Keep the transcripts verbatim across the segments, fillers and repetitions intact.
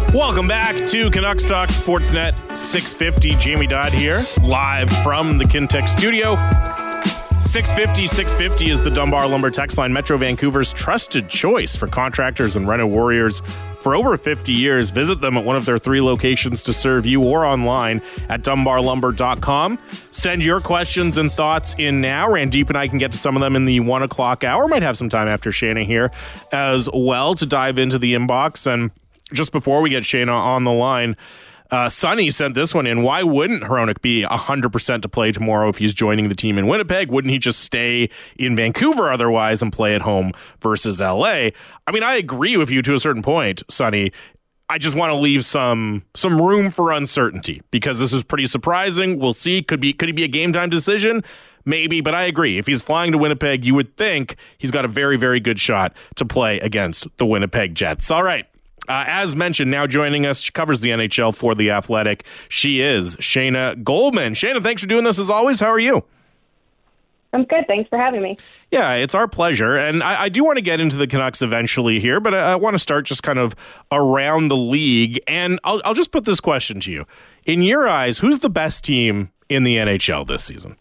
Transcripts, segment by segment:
Welcome back to Canucks Talk Sportsnet six fifty. Jamie Dodd here, live from the Kintec studio. six fifty, six fifty is the Dunbar Lumber text line, Metro Vancouver's trusted choice for contractors and reno warriors for over fifty years. Visit them at one of their three locations to serve you or online at dunbar lumber dot com. Send your questions and thoughts in now. Randeep and I can get to some of them in the one o'clock hour. Might have some time after Shayna here as well to dive into the inbox. And just before we get Shayna on the line, Uh, Sonny sent this one in. Why wouldn't Hronek be one hundred percent to play tomorrow if he's joining the team in Winnipeg? Wouldn't he just stay in Vancouver otherwise and play at home versus L A? I mean, I agree with you to a certain point, Sonny. I just want to leave some some room for uncertainty because this is pretty surprising. We'll see. Could be could he be a game time decision? Maybe, but I agree. If he's flying to Winnipeg, you would think he's got a very, very good shot to play against the Winnipeg Jets. All right. Uh, as mentioned, now joining us, she covers the N H L for The Athletic. She is Shayna Goldman. Shayna, thanks for doing this as always. How are you? I'm good. Thanks for having me. Yeah, it's our pleasure. And I, I do want to get into the Canucks eventually here, but I, I want to start just kind of around the league. And I'll, I'll just put this question to you. In your eyes, who's the best team in the N H L this season?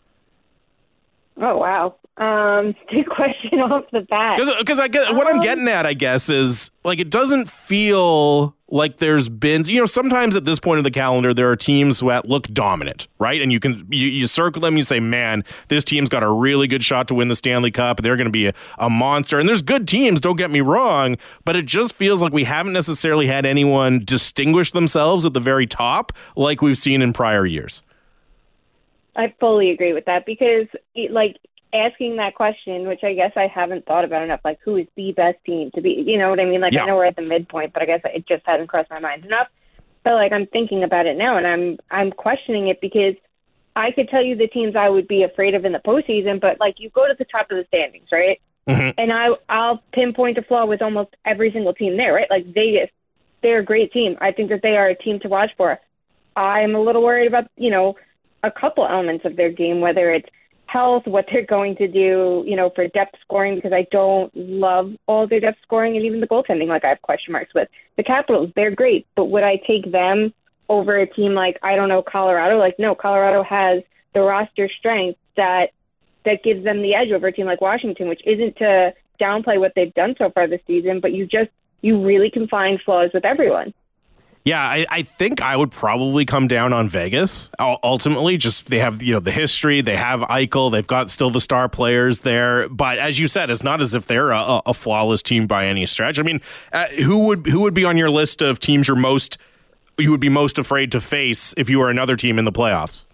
Oh, wow. Um, good question off the bat. Because I guess what um, I'm getting at, I guess, is like it doesn't feel like there's been, you know, sometimes at this point of the calendar, there are teams that look dominant, right? And you can you, you circle them, you say, man, this team's got a really good shot to win the Stanley Cup. They're going to be a, a monster. And there's good teams, don't get me wrong, but it just feels like we haven't necessarily had anyone distinguish themselves at the very top like we've seen in prior years. I fully agree with that because, like, asking that question, which I guess I haven't thought about enough, like, who is the best team to be, you know what I mean? Like, yeah. I know we're at the midpoint, but I guess it just hasn't crossed my mind enough. But, like, I'm thinking about it now, and I'm I'm questioning it because I could tell you the teams I would be afraid of in the postseason, but, like, you go to the top of the standings, right? Mm-hmm. And I, I'll pinpoint a flaw with almost every single team there, right? Like, Vegas, they're a great team. I think that they are a team to watch for. I'm a little worried about, you know, a couple elements of their game, whether it's health, what they're going to do, you know, for depth scoring, because I don't love all their depth scoring and even the goaltending, like I have question marks with. The Capitals, they're great, but would I take them over a team like, I don't know, Colorado? Like, no, Colorado has the roster strength that that gives them the edge over a team like Washington, which isn't to downplay what they've done so far this season, but you just, you really can find flaws with everyone. Yeah, I, I think I would probably come down on Vegas. Ultimately, just they have, you know, the history, they have Eichel, they've got still the star players there. But as you said, it's not as if they're a, a flawless team by any stretch. I mean, uh, who would who would be on your list of teams you're most you would be most afraid to face if you were another team in the playoffs?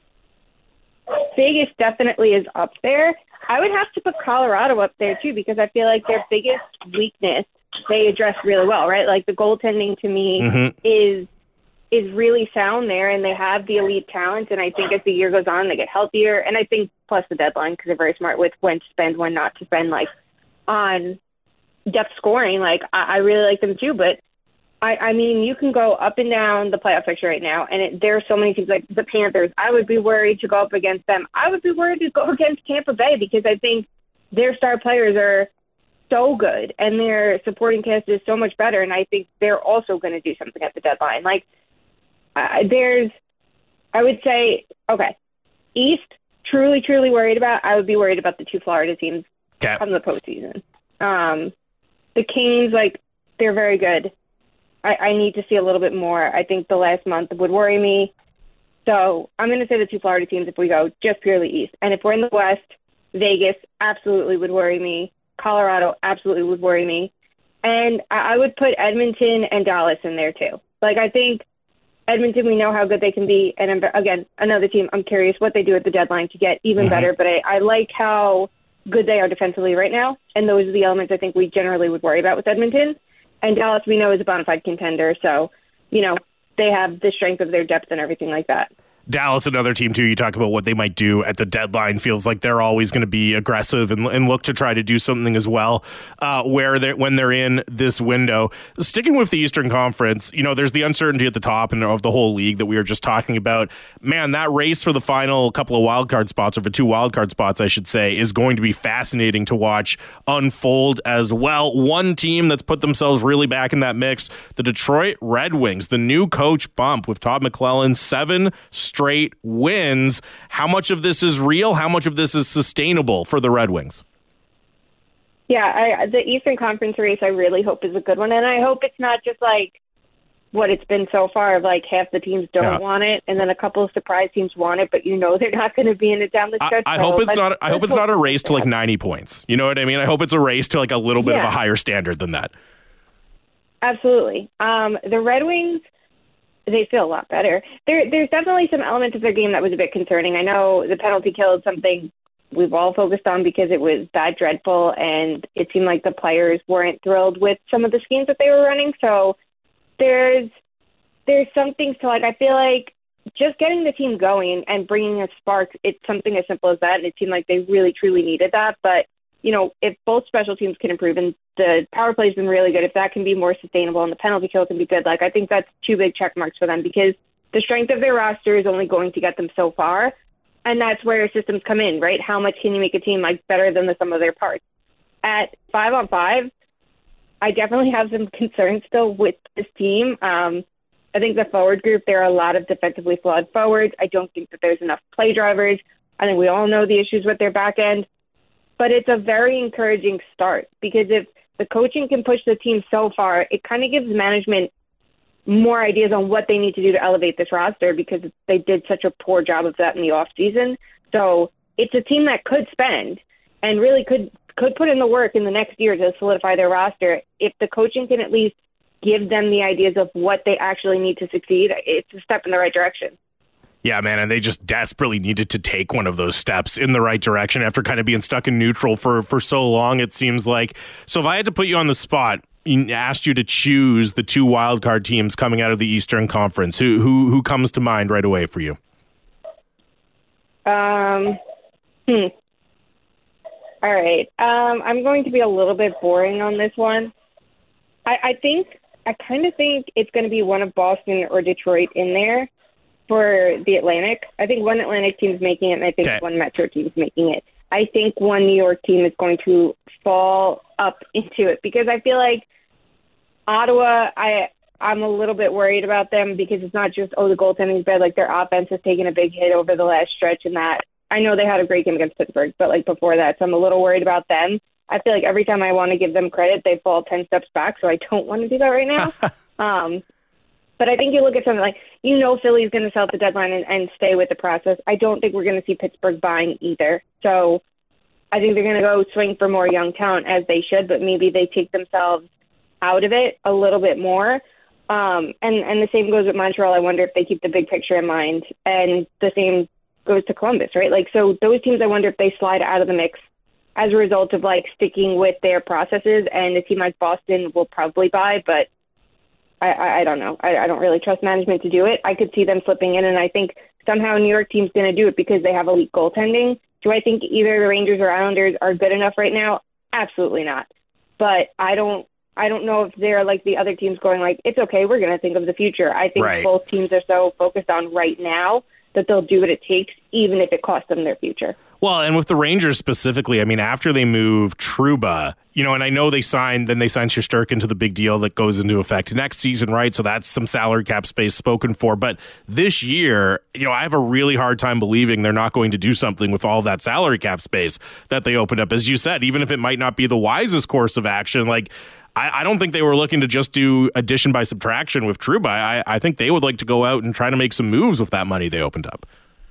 Vegas definitely is up there. I would have to put Colorado up there too because I feel like their biggest weakness they address really well, right? Like the goaltending to me mm-hmm. is is really sound there, and they have the elite talent. And I think as the year goes on, they get healthier. And I think plus the deadline because they're very smart with when to spend, when not to spend, like on depth scoring. Like I, I really like them too, but I, I mean, you can go up and down the playoff picture right now, and it, there are so many teams like the Panthers. I would be worried to go up against them. I would be worried to go against Tampa Bay because I think their star players are so good and their supporting cast is so much better, and I think they're also going to do something at the deadline. Like uh, there's, I would say, okay, East, truly, truly worried about. I would be worried about the two Florida teams okay. from the postseason. Um, the Kings, like they're very good. I, I need to see a little bit more. I think the last month would worry me. So I'm going to say the two Florida teams if we go just purely East. And if we're in the West, Vegas absolutely would worry me. Colorado absolutely would worry me. And I would put Edmonton and Dallas in there too. Like, I think Edmonton, we know how good they can be. And again, another team, I'm curious what they do at the deadline to get even mm-hmm. better. But I, I like how good they are defensively right now. And those are the elements I think we generally would worry about with Edmonton. And Dallas, we know, is a bona fide contender. So, you know, they have the strength of their depth and everything like that. Dallas, another team, too, you talk about what they might do at the deadline. Feels like they're always going to be aggressive and, and look to try to do something as well uh, where they're, when they're in this window. Sticking with the Eastern Conference, you know, there's the uncertainty at the top and of the whole league that we were just talking about. Man, that race for the final couple of wildcard spots, or for two wildcard spots, I should say, is going to be fascinating to watch unfold as well. One team that's put themselves really back in that mix, the Detroit Red Wings, the new coach bump with Todd McLellan, seven straight wins. How much of this is real? How much of this is sustainable for the Red Wings? Yeah, I, the Eastern Conference race I really hope is a good one, and I hope it's not just like what it's been so far of like half the teams don't yeah. want it, and then a couple of surprise teams want it, but you know they're not going to be in it down the stretch. I, I hope it's not. I hope it's not a race to like ninety points. You know what I mean? I hope it's a race to like a little bit yeah. of a higher standard than that. Absolutely. Um, the Red Wings, they feel a lot better. There, there's definitely some elements of their game that was a bit concerning. I know the penalty kill is something we've all focused on because it was that dreadful, and it seemed like the players weren't thrilled with some of the schemes that they were running. So there's there's some things to like. I feel like just getting the team going and bringing a spark, it's something as simple as that, and it seemed like they really, truly needed that. But, you know, if both special teams can improve, and the power play has been really good, if that can be more sustainable and the penalty kill can be good, like I think that's two big check marks for them, because the strength of their roster is only going to get them so far, and that's where systems come in, right? How much can you make a team like better than the sum of their parts? At five on five, I definitely have some concerns still with this team. Um, I think the forward group, there are a lot of defensively flawed forwards. I don't think that there's enough play drivers. I think we all know the issues with their back end. But it's a very encouraging start, because if the coaching can push the team so far, it kind of gives management more ideas on what they need to do to elevate this roster, because they did such a poor job of that in the offseason. So it's a team that could spend and really could could put in the work in the next year to solidify their roster. If the coaching can at least give them the ideas of what they actually need to succeed, it's a step in the right direction. Yeah, man, and they just desperately needed to take one of those steps in the right direction after kind of being stuck in neutral for, for so long, it seems like. So if I had to put you on the spot, asked you to choose the two wildcard teams coming out of the Eastern Conference, who who who comes to mind right away for you? Um, hmm. All right. Um, I'm going to be a little bit boring on this one. I, I think, I kind of think it's going to be one of Boston or Detroit in there for the Atlantic. I think one Atlantic team is making it, and I think okay. one Metro team is making it. I think one New York team is going to fall up into it, because I feel like Ottawa, I, I'm a little bit worried about them, because it's not just, oh, the goaltending is bad. Like, their offense has taken a big hit over the last stretch, and that, I know they had a great game against Pittsburgh, but like before that, so I'm a little worried about them. I feel like every time I want to give them credit, they fall ten steps back, so I don't want to do that right now. um, but I think you look at something like, you know, Philly's going to sell at the deadline and, and stay with the process. I don't think we're going to see Pittsburgh buying either. So I think they're going to go swing for more young talent, as they should, but maybe they take themselves out of it a little bit more. Um, and, and the same goes with Montreal. I wonder if they keep the big picture in mind. And the same goes to Columbus, right? Like, so those teams, I wonder if they slide out of the mix as a result of like sticking with their processes. And a team like Boston will probably buy, but I, I, I don't know. I, I don't really trust management to do it. I could see them slipping in, and I think somehow New York team's going to do it because they have elite goaltending. Do I think either the Rangers or Islanders are good enough right now? Absolutely not. But I don't I don't know if they're like the other teams going like, it's okay, we're going to think of the future. I think right. both teams are so focused on right now that they'll do what it takes, even if it costs them their future. Well, and with the Rangers specifically, I mean, after they move Trouba, you know, and I know they signed, then they signed Shesterkin into the big deal that goes into effect next season, right? So that's some salary cap space spoken for. But this year, you know, I have a really hard time believing they're not going to do something with all that salary cap space that they opened up. As you said, even if it might not be the wisest course of action, like, I, I don't think they were looking to just do addition by subtraction with Trouba. I, I think they would like to go out and try to make some moves with that money they opened up.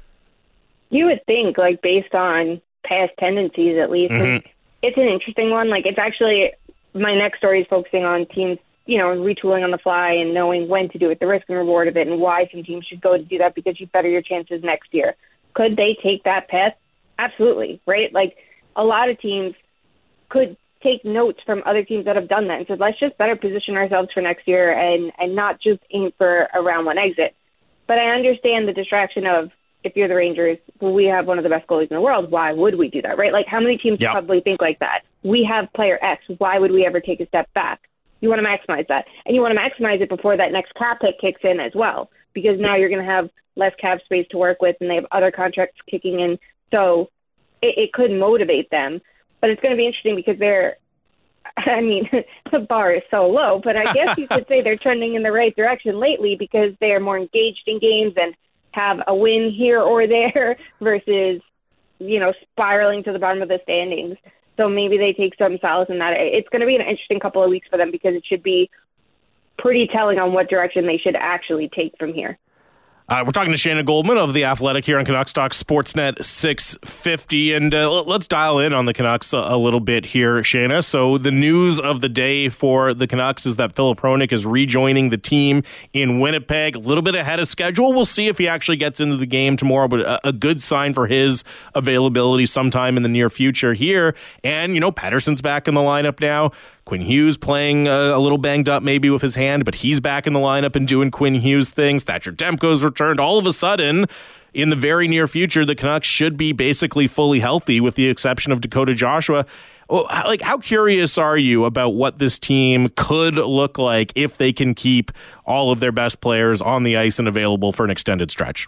You would think, like, based on past tendencies, at least. Mm-hmm. It's an interesting one. Like, it's actually, my next story is focusing on teams, you know, retooling on the fly and knowing when to do it, the risk and reward of it, and why some teams should go to do that because you better your chances next year. Could they take that path? Absolutely, right? Like, a lot of teams could take notes from other teams that have done that and said, let's just better position ourselves for next year and, and not just aim for a round one exit. But I understand the distraction of, if you're the Rangers, well, we have one of the best goalies in the world. Why would we do that, right? Like, how many teams yep. probably think like that? We have player X. Why would we ever take a step back? You want to maximize that. And you want to maximize it before that next cap hit kicks in as well, because now you're going to have less cap space to work with, and they have other contracts kicking in. So it, it could motivate them. But it's going to be interesting because they're, I mean, the bar is so low, but I guess you could say they're trending in the right direction lately because they are more engaged in games and have a win here or there versus, you know, spiraling to the bottom of the standings. So maybe they take some solace in that. It's going to be an interesting couple of weeks for them because it should be pretty telling on what direction they should actually take from here. Uh, we're talking to Shayna Goldman of The Athletic here on Canucks Talk Sportsnet six fifty. And uh, let's dial in on the Canucks a, a little bit here, Shayna. So the news of the day for the Canucks is that Filip Hronek is rejoining the team in Winnipeg, a little bit ahead of schedule. We'll see if he actually gets into the game tomorrow, but a, a good sign for his availability sometime in the near future here. And, you know, Pettersson's back in the lineup now. Quinn Hughes playing a, a little banged up maybe with his hand, but he's back in the lineup and doing Quinn Hughes things. Thatcher Demko's returned. All of a sudden, in the very near future, the Canucks should be basically fully healthy with the exception of Dakota Joshua. Oh, like, how curious are you about what this team could look like if they can keep all of their best players on the ice and available for an extended stretch?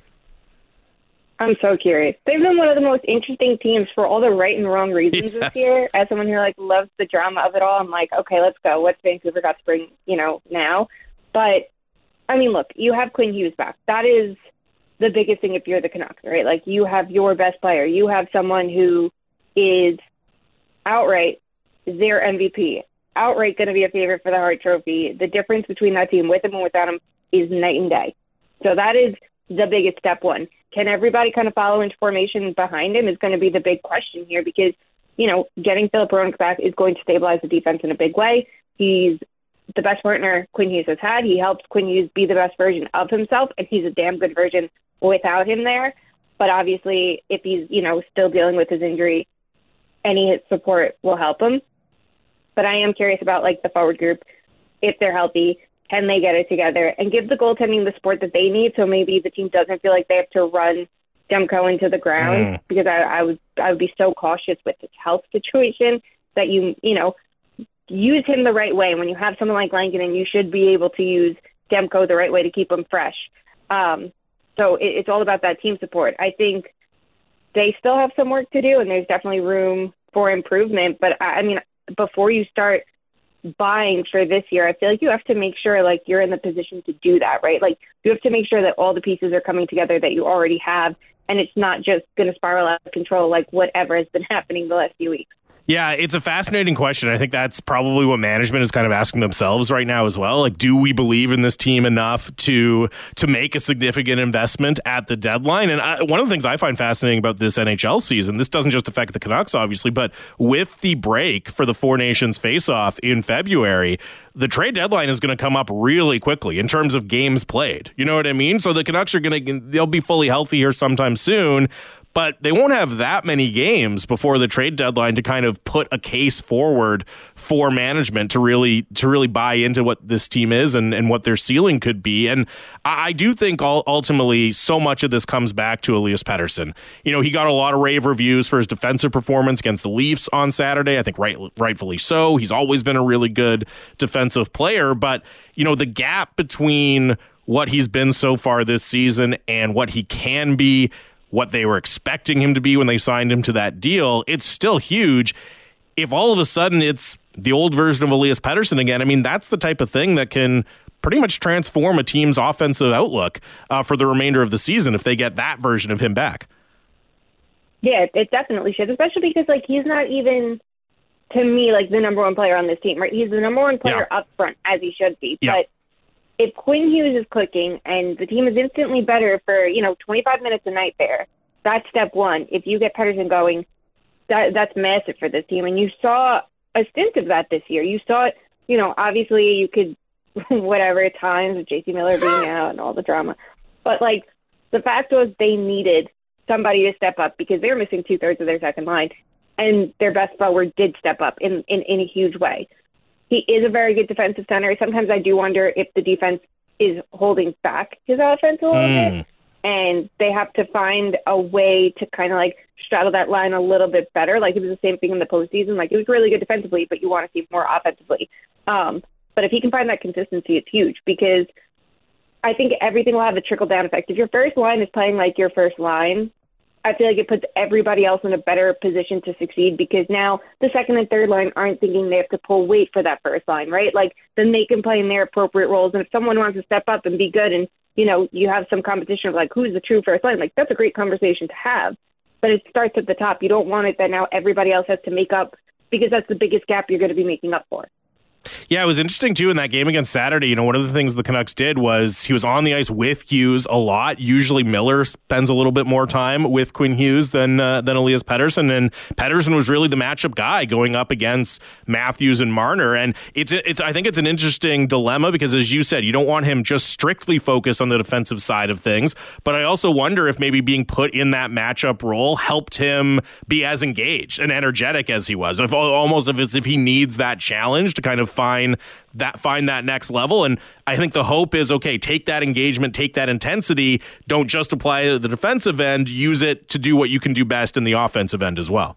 I'm so curious. They've been one of the most interesting teams for all the right and wrong reasons yes. this year. As someone who like loves the drama of it all, I'm like, okay, let's go. What's Vancouver got to bring, you know, now? But I mean, look, you have Quinn Hughes back. That is the biggest thing if you're the Canucks, right? Like, you have your best player. You have someone who is outright their M V P, outright going to be a favorite for the Hart Trophy. The difference between that team with him and without him is night and day. So that is the biggest step one. Can everybody kind of follow into formation behind him is going to be the big question here because, you know, getting Filip Hronek back is going to stabilize the defense in a big way. He's the best partner Quinn Hughes has had. He helps Quinn Hughes be the best version of himself, and he's a damn good version without him there. But obviously, if he's, you know, still dealing with his injury, any support will help him. But I am curious about, like, the forward group, if they're healthy. Can they get it together and give the goaltending the support that they need so maybe the team doesn't feel like they have to run Demko into the ground mm. because I, I would I would be so cautious with his health situation that you, you know, use him the right way. When you have someone like Lankinen, you should be able to use Demko the right way to keep him fresh. Um, so it, it's all about that team support. I think they still have some work to do and there's definitely room for improvement. But I, I mean, before you start buying for this year, I feel like you have to make sure like you're in the position to do that, right? Like you have to make sure that all the pieces are coming together that you already have, and it's not just going to spiral out of control like whatever has been happening the last few weeks. Yeah, it's a fascinating question. I think that's probably what management is kind of asking themselves right now as well. Like, do we believe in this team enough to to make a significant investment at the deadline? And I, one of the things I find fascinating about this N H L season, this doesn't just affect the Canucks, obviously, but with the break for the Four Nations face-off in February, the trade deadline is going to come up really quickly in terms of games played. You know what I mean? So the Canucks are going to, they'll be fully healthy here sometime soon, but they won't have that many games before the trade deadline to kind of put a case forward for management to really to really buy into what this team is and, and what their ceiling could be. And I, I do think all, ultimately so much of this comes back to Elias Pettersson. You know, he got a lot of rave reviews for his defensive performance against the Leafs on Saturday. I think right, rightfully so. He's always been a really good defensive player. But, you know, the gap between what he's been so far this season and what he can be, what they were expecting him to be when they signed him to that deal, it's still huge. If all of a sudden it's the old version of Elias Pettersson again, I mean, that's the type of thing that can pretty much transform a team's offensive outlook uh, for the remainder of the season if they get that version of him back. Yeah, it definitely should, especially because, like, he's not even, to me, like, the number one player on this team, right? He's the number one player yeah. up front, as he should be. Yeah. But if Quinn Hughes is clicking and the team is instantly better for, you know, twenty-five minutes a night there, that's step one. If you get Pettersson going, that that's massive for this team. And you saw a stint of that this year. You saw it, you know, obviously you could, whatever, at times with J C Miller being out and all the drama. But, like, the fact was they needed somebody to step up because they were missing two-thirds of their second line. And their best forward did step up in, in, in a huge way. He is a very good defensive center. Sometimes I do wonder if the defense is holding back his offense a little Mm. bit. And they have to find a way to kind of like straddle that line a little bit better. Like it was the same thing in the postseason. Like it was really good defensively, but you want to see more offensively. Um, but if he can find that consistency, it's huge because I think everything will have a trickle down effect. If your first line is playing like your first line, I feel like it puts everybody else in a better position to succeed because now the second and third line aren't thinking they have to pull weight for that first line, right? Like then they can play in their appropriate roles. And if someone wants to step up and be good and, you know, you have some competition of like, who's the true first line? Like that's a great conversation to have, but it starts at the top. You don't want it that now everybody else has to make up because that's the biggest gap you're going to be making up for. Yeah, it was interesting, too, in that game against Saturday. You know, one of the things the Canucks did was he was on the ice with Hughes a lot. Usually Miller spends a little bit more time with Quinn Hughes than uh, than Elias Pettersson, and Pettersson was really the matchup guy going up against Matthews and Marner. And it's it's I think it's an interesting dilemma because, as you said, you don't want him just strictly focused on the defensive side of things. But I also wonder if maybe being put in that matchup role helped him be as engaged and energetic as he was. If, almost as if he needs that challenge to kind of find that find that next level. And I think the hope is, okay, take that engagement, take that intensity, don't just apply to the defensive end, use it to do what you can do best in the offensive end as well.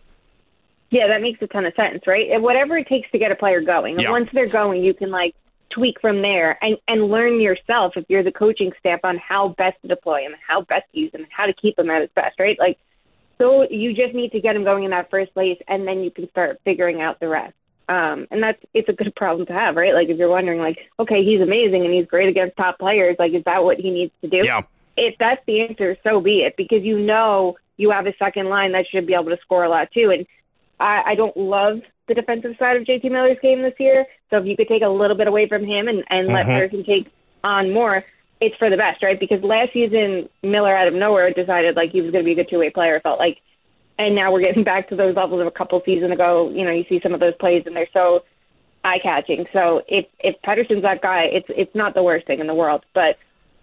Yeah, that makes a ton of sense, right? And whatever it takes to get a player going. And yeah. once they're going, you can like tweak from there and, and learn yourself if you're the coaching staff on how best to deploy him, how best to use him, how to keep him at his best, right? Like, so you just need to get him going in that first place, and then you can start figuring out the rest. Um, and that's, it's a good problem to have, right? Like if you're wondering like, okay, he's amazing and he's great against top players. Like, is that what he needs to do? Yeah. If that's the answer, so be it, because you know, you have a second line that should be able to score a lot too. And I, I don't love the defensive side of J T Miller's game this year. So if you could take a little bit away from him and, and mm-hmm. let Pettersson take on more, it's for the best, right? Because last season, Miller out of nowhere decided like he was going to be a good two-way player, it felt like. And now we're getting back to those levels of a couple seasons ago. You know, you see some of those plays, and they're so eye-catching. So if if Pettersson's that guy, it's it's not the worst thing in the world. But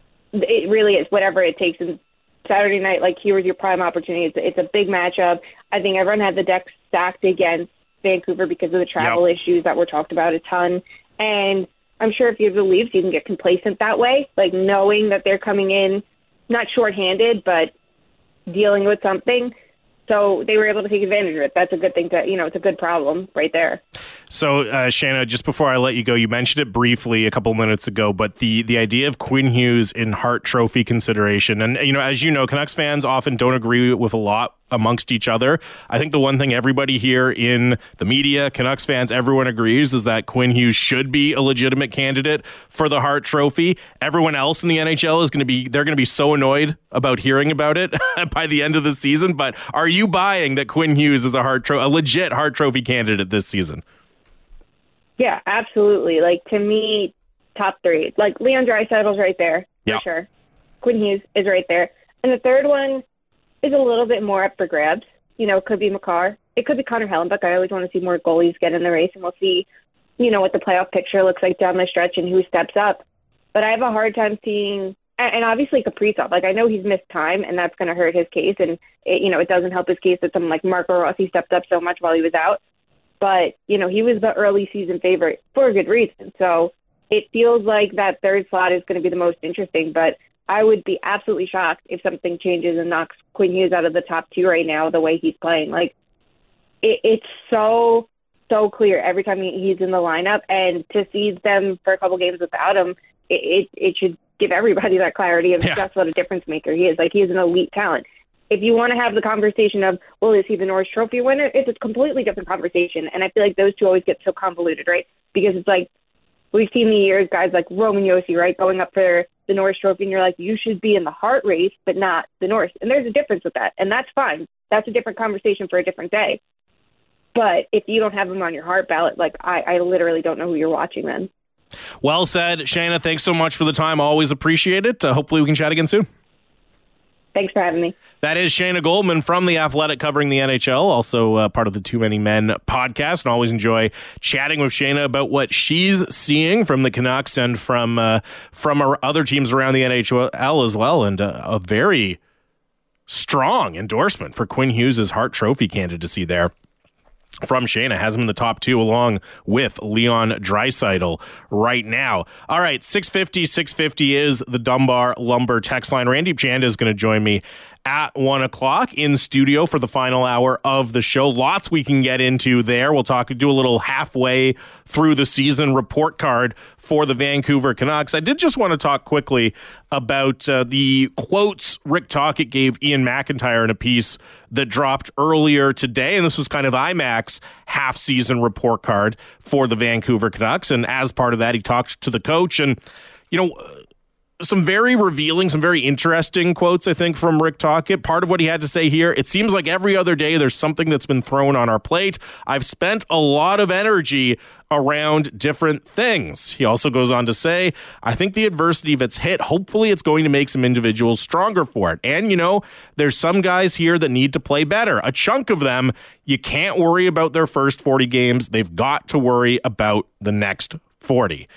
it really is whatever it takes. And Saturday night, like, here was your prime opportunity. It's, it's a big matchup. I think everyone had the deck stacked against Vancouver because of the travel yep. issues that were talked about a ton. And I'm sure if you have the Leafs, you can get complacent that way, like knowing that they're coming in not shorthanded, but dealing with something. So they were able to take advantage of it. That's a good thing to, you know, it's a good problem right there. So, uh, Shayna, just before I let you go, you mentioned it briefly a couple minutes ago, but the, the idea of Quinn Hughes in Hart Trophy consideration. And, you know, as you know, Canucks fans often don't agree with a lot amongst each other. I think the one thing everybody here in the media, Canucks fans, everyone agrees is that Quinn Hughes should be a legitimate candidate for the Hart Trophy. Everyone else in the N H L is going to be, they're going to be so annoyed about hearing about it by the end of the season. But are you buying that Quinn Hughes is a Hart Tro- a legit Hart Trophy candidate this season? Yeah, absolutely. Like, to me, top three. Like, Leon Draisaitl's right there, for yep. sure. Quinn Hughes is right there. And the third one is a little bit more up for grabs. You know, it could be Makar. It could be Connor Hellenbuck. I always want to see more goalies get in the race, and we'll see, you know, what the playoff picture looks like down the stretch and who steps up. But I have a hard time seeing, and obviously Kaprizov. Like, I know he's missed time, and that's going to hurt his case. And, it, you know, it doesn't help his case that someone like Marco Rossi stepped up so much while he was out. But, you know, he was the early season favorite for a good reason. So it feels like that third slot is going to be the most interesting. But I would be absolutely shocked if something changes and knocks Quinn Hughes out of the top two right now, the way he's playing. Like, it, it's so, so clear every time he, he's in the lineup. And to see them for a couple games without him, it, it, it should give everybody that clarity of yeah. just what a difference maker he is. Like, he is an elite talent. If you want to have the conversation of, well, is he the Norris Trophy winner? It's a completely different conversation. And I feel like those two always get so convoluted, right? Because it's like, we've seen the years, guys like Roman Josi, right, going up for the Norris Trophy, and you're like, you should be in the Hart race, but not the Norris. And there's a difference with that, and that's fine. That's a different conversation for a different day. But if you don't have him on your Hart ballot, like, I, I literally don't know who you're watching then. Well said. Shayna, thanks so much for the time. Always appreciate it. Uh, hopefully we can chat again soon. Thanks for having me. That is Shayna Goldman from The Athletic covering the N H L, also uh, part of the Too Many Men podcast, and always enjoy chatting with Shayna about what she's seeing from the Canucks and from uh, from our other teams around the N H L as well, and uh, a very strong endorsement for Quinn Hughes' Hart Trophy candidacy there. from Shayna. Has him in the top two along with Leon Draisaitl right now. All right, six fifty, six fifty is the Dunbar Lumber text line. Randeep Janda is going to join me at one o'clock in studio for the final hour of the show. Lots we can get into there. We'll talk, do a little halfway through the season report card for the Vancouver Canucks. I did just want to talk quickly about uh, the quotes Rick Tocchet gave Ian McIntyre in a piece that dropped earlier today. And this was kind of I MAC's half-season report card for the Vancouver Canucks. And as part of that, he talked to the coach. And, you know, some very revealing, some very interesting quotes, I think, from Rick Tocchet. Part of what he had to say here, it seems like every other day there's something that's been thrown on our plate. I've spent a lot of energy around different things. He also goes on to say, I think the adversity that's hit, hopefully it's going to make some individuals stronger for it. And, you know, there's some guys here that need to play better. A chunk of them, you can't worry about their first forty games. They've got to worry about the next forty.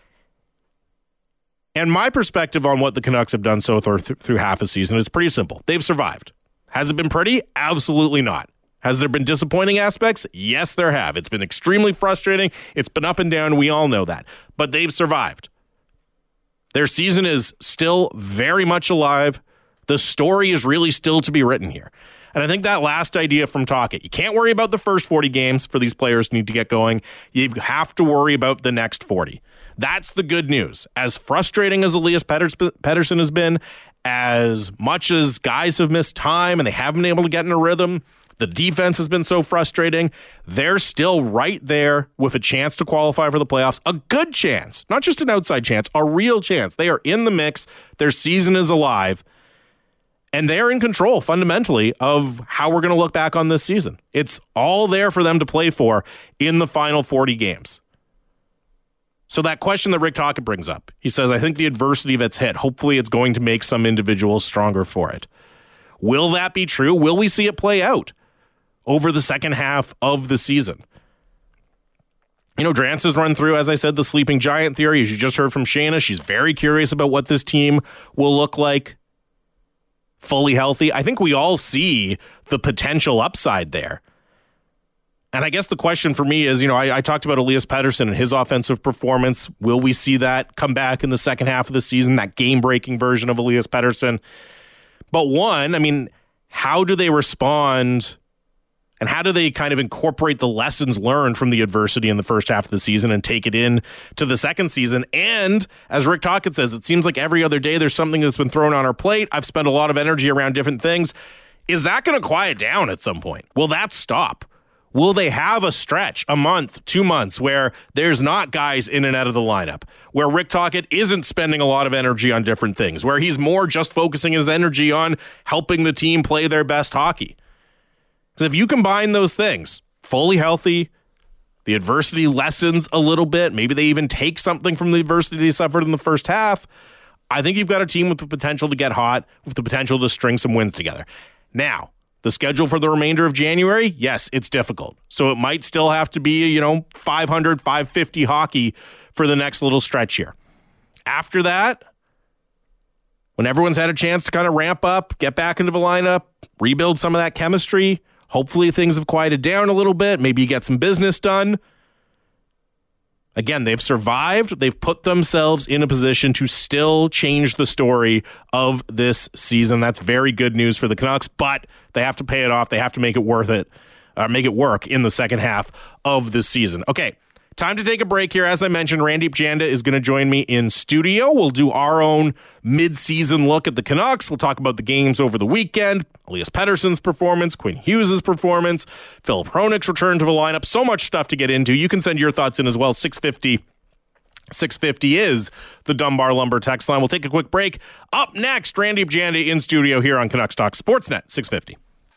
And my perspective on what the Canucks have done so th- through half a season is pretty simple. They've survived. Has it been pretty? Absolutely not. Has there been disappointing aspects? Yes, there have. It's been extremely frustrating. It's been up and down. We all know that. But they've survived. Their season is still very much alive. The story is really still to be written here. And I think that last idea from Tocchet, you can't worry about the first forty games for these players to need to get going. You have to worry about the next forty. That's the good news. As frustrating as Elias Pettersson has been, as much as guys have missed time and they haven't been able to get in a rhythm, the defense has been so frustrating, they're still right there with a chance to qualify for the playoffs. A good chance, not just an outside chance, a real chance. They are in the mix. Their season is alive. And they're in control, fundamentally, of how we're going to look back on this season. It's all there for them to play for in the final forty games. So that question that Rick Tocchet brings up, he says, I think the adversity that's hit, hopefully it's going to make some individuals stronger for it. Will that be true? Will we see it play out over the second half of the season? You know, Drance has run through, as I said, the sleeping giant theory. As you just heard from Shayna, she's very curious about what this team will look like fully healthy. I think we all see the potential upside there. And I guess the question for me is, you know, I, I talked about Elias Pettersson and his offensive performance. Will we see that come back in the second half of the season, that game-breaking version of Elias Pettersson? But one, I mean, how do they respond and how do they kind of incorporate the lessons learned from the adversity in the first half of the season and take it in to the second season? And as Rick Tocchet says, it seems like every other day there's something that's been thrown on our plate. I've spent a lot of energy around different things. Is that going to quiet down at some point? Will that stop? Will they have a stretch, a month, two months, where there's not guys in and out of the lineup, where Rick Tocchet isn't spending a lot of energy on different things, where he's more just focusing his energy on helping the team play their best hockey? Because if you combine those things, fully healthy, the adversity lessens a little bit, maybe they even take something from the adversity they suffered in the first half, I think you've got a team with the potential to get hot, with the potential to string some wins together. Now, the schedule for the remainder of January, yes, it's difficult. So it might still have to be, you know, five hundred, five fifty hockey for the next little stretch here. After that, when everyone's had a chance to kind of ramp up, get back into the lineup, rebuild some of that chemistry, hopefully things have quieted down a little bit, maybe you get some business done. Again, they've survived. They've put themselves in a position to still change the story of this season. That's very good news for the Canucks, but they have to pay it off. They have to make it worth it, uh, make it work in the second half of the season. Okay, time to take a break here. As I mentioned, Randeep Janda is going to join me in studio. We'll do our own mid-season look at the Canucks. We'll talk about the games over the weekend, Elias Pettersson's performance, Quinn Hughes' performance, Filip Hronek's return to the lineup. So much stuff to get into. You can send your thoughts in as well. six fifty six fifty is the Dunbar Lumber text line. We'll take a quick break. Up next, Randeep Janda in studio here on Canucks Talk Sportsnet six fifty.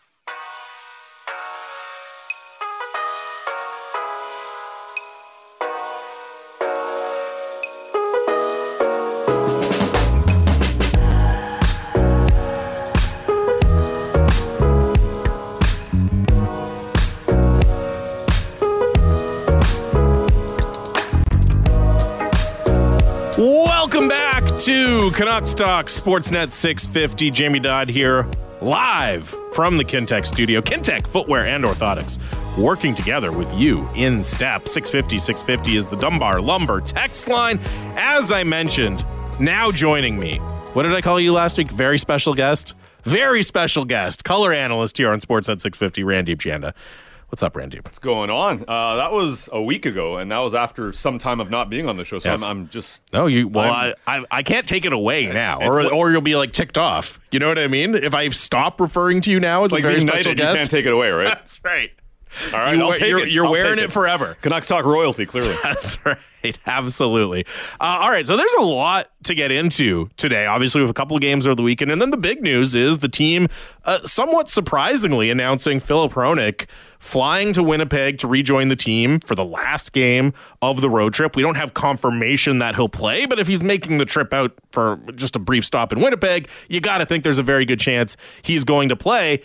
Welcome back to Canucks Talk Sportsnet six fifty. Jamie Dodd here, live from the Kintec studio. Kintec Footwear and Orthotics, working together with you in step. six fifty, six fifty is the Dunbar Lumber text line. As I mentioned, now joining me, what did I call you last week? Very special guest? Very special guest, color analyst here on Sportsnet six fifty, Randeep Janda. What's up, Randeep? What's going on? Uh, that was a week ago, and that was after some time of not being on the show. So Yes. I'm, I'm just No, you. Well, I'm- I, I I can't take it away now, It's or like- or you'll be like ticked off. You know what I mean? If I stop referring to you now as like a very being special knighted. You guest, can't take it away, right? that's right. All right, You I'll wear- take you're it. you're I'll wearing take it forever. Canucks talk royalty, clearly. That's right. Absolutely. Uh, all right. So there's a lot to get into today. Obviously, we have a couple of games over the weekend. And then the big news is the team, uh, somewhat surprisingly, announcing Filip Hronek flying to Winnipeg to rejoin the team for the last game of the road trip. We don't have confirmation that he'll play, but if he's making the trip out for just a brief stop in Winnipeg, you got to think there's a very good chance he's going to play.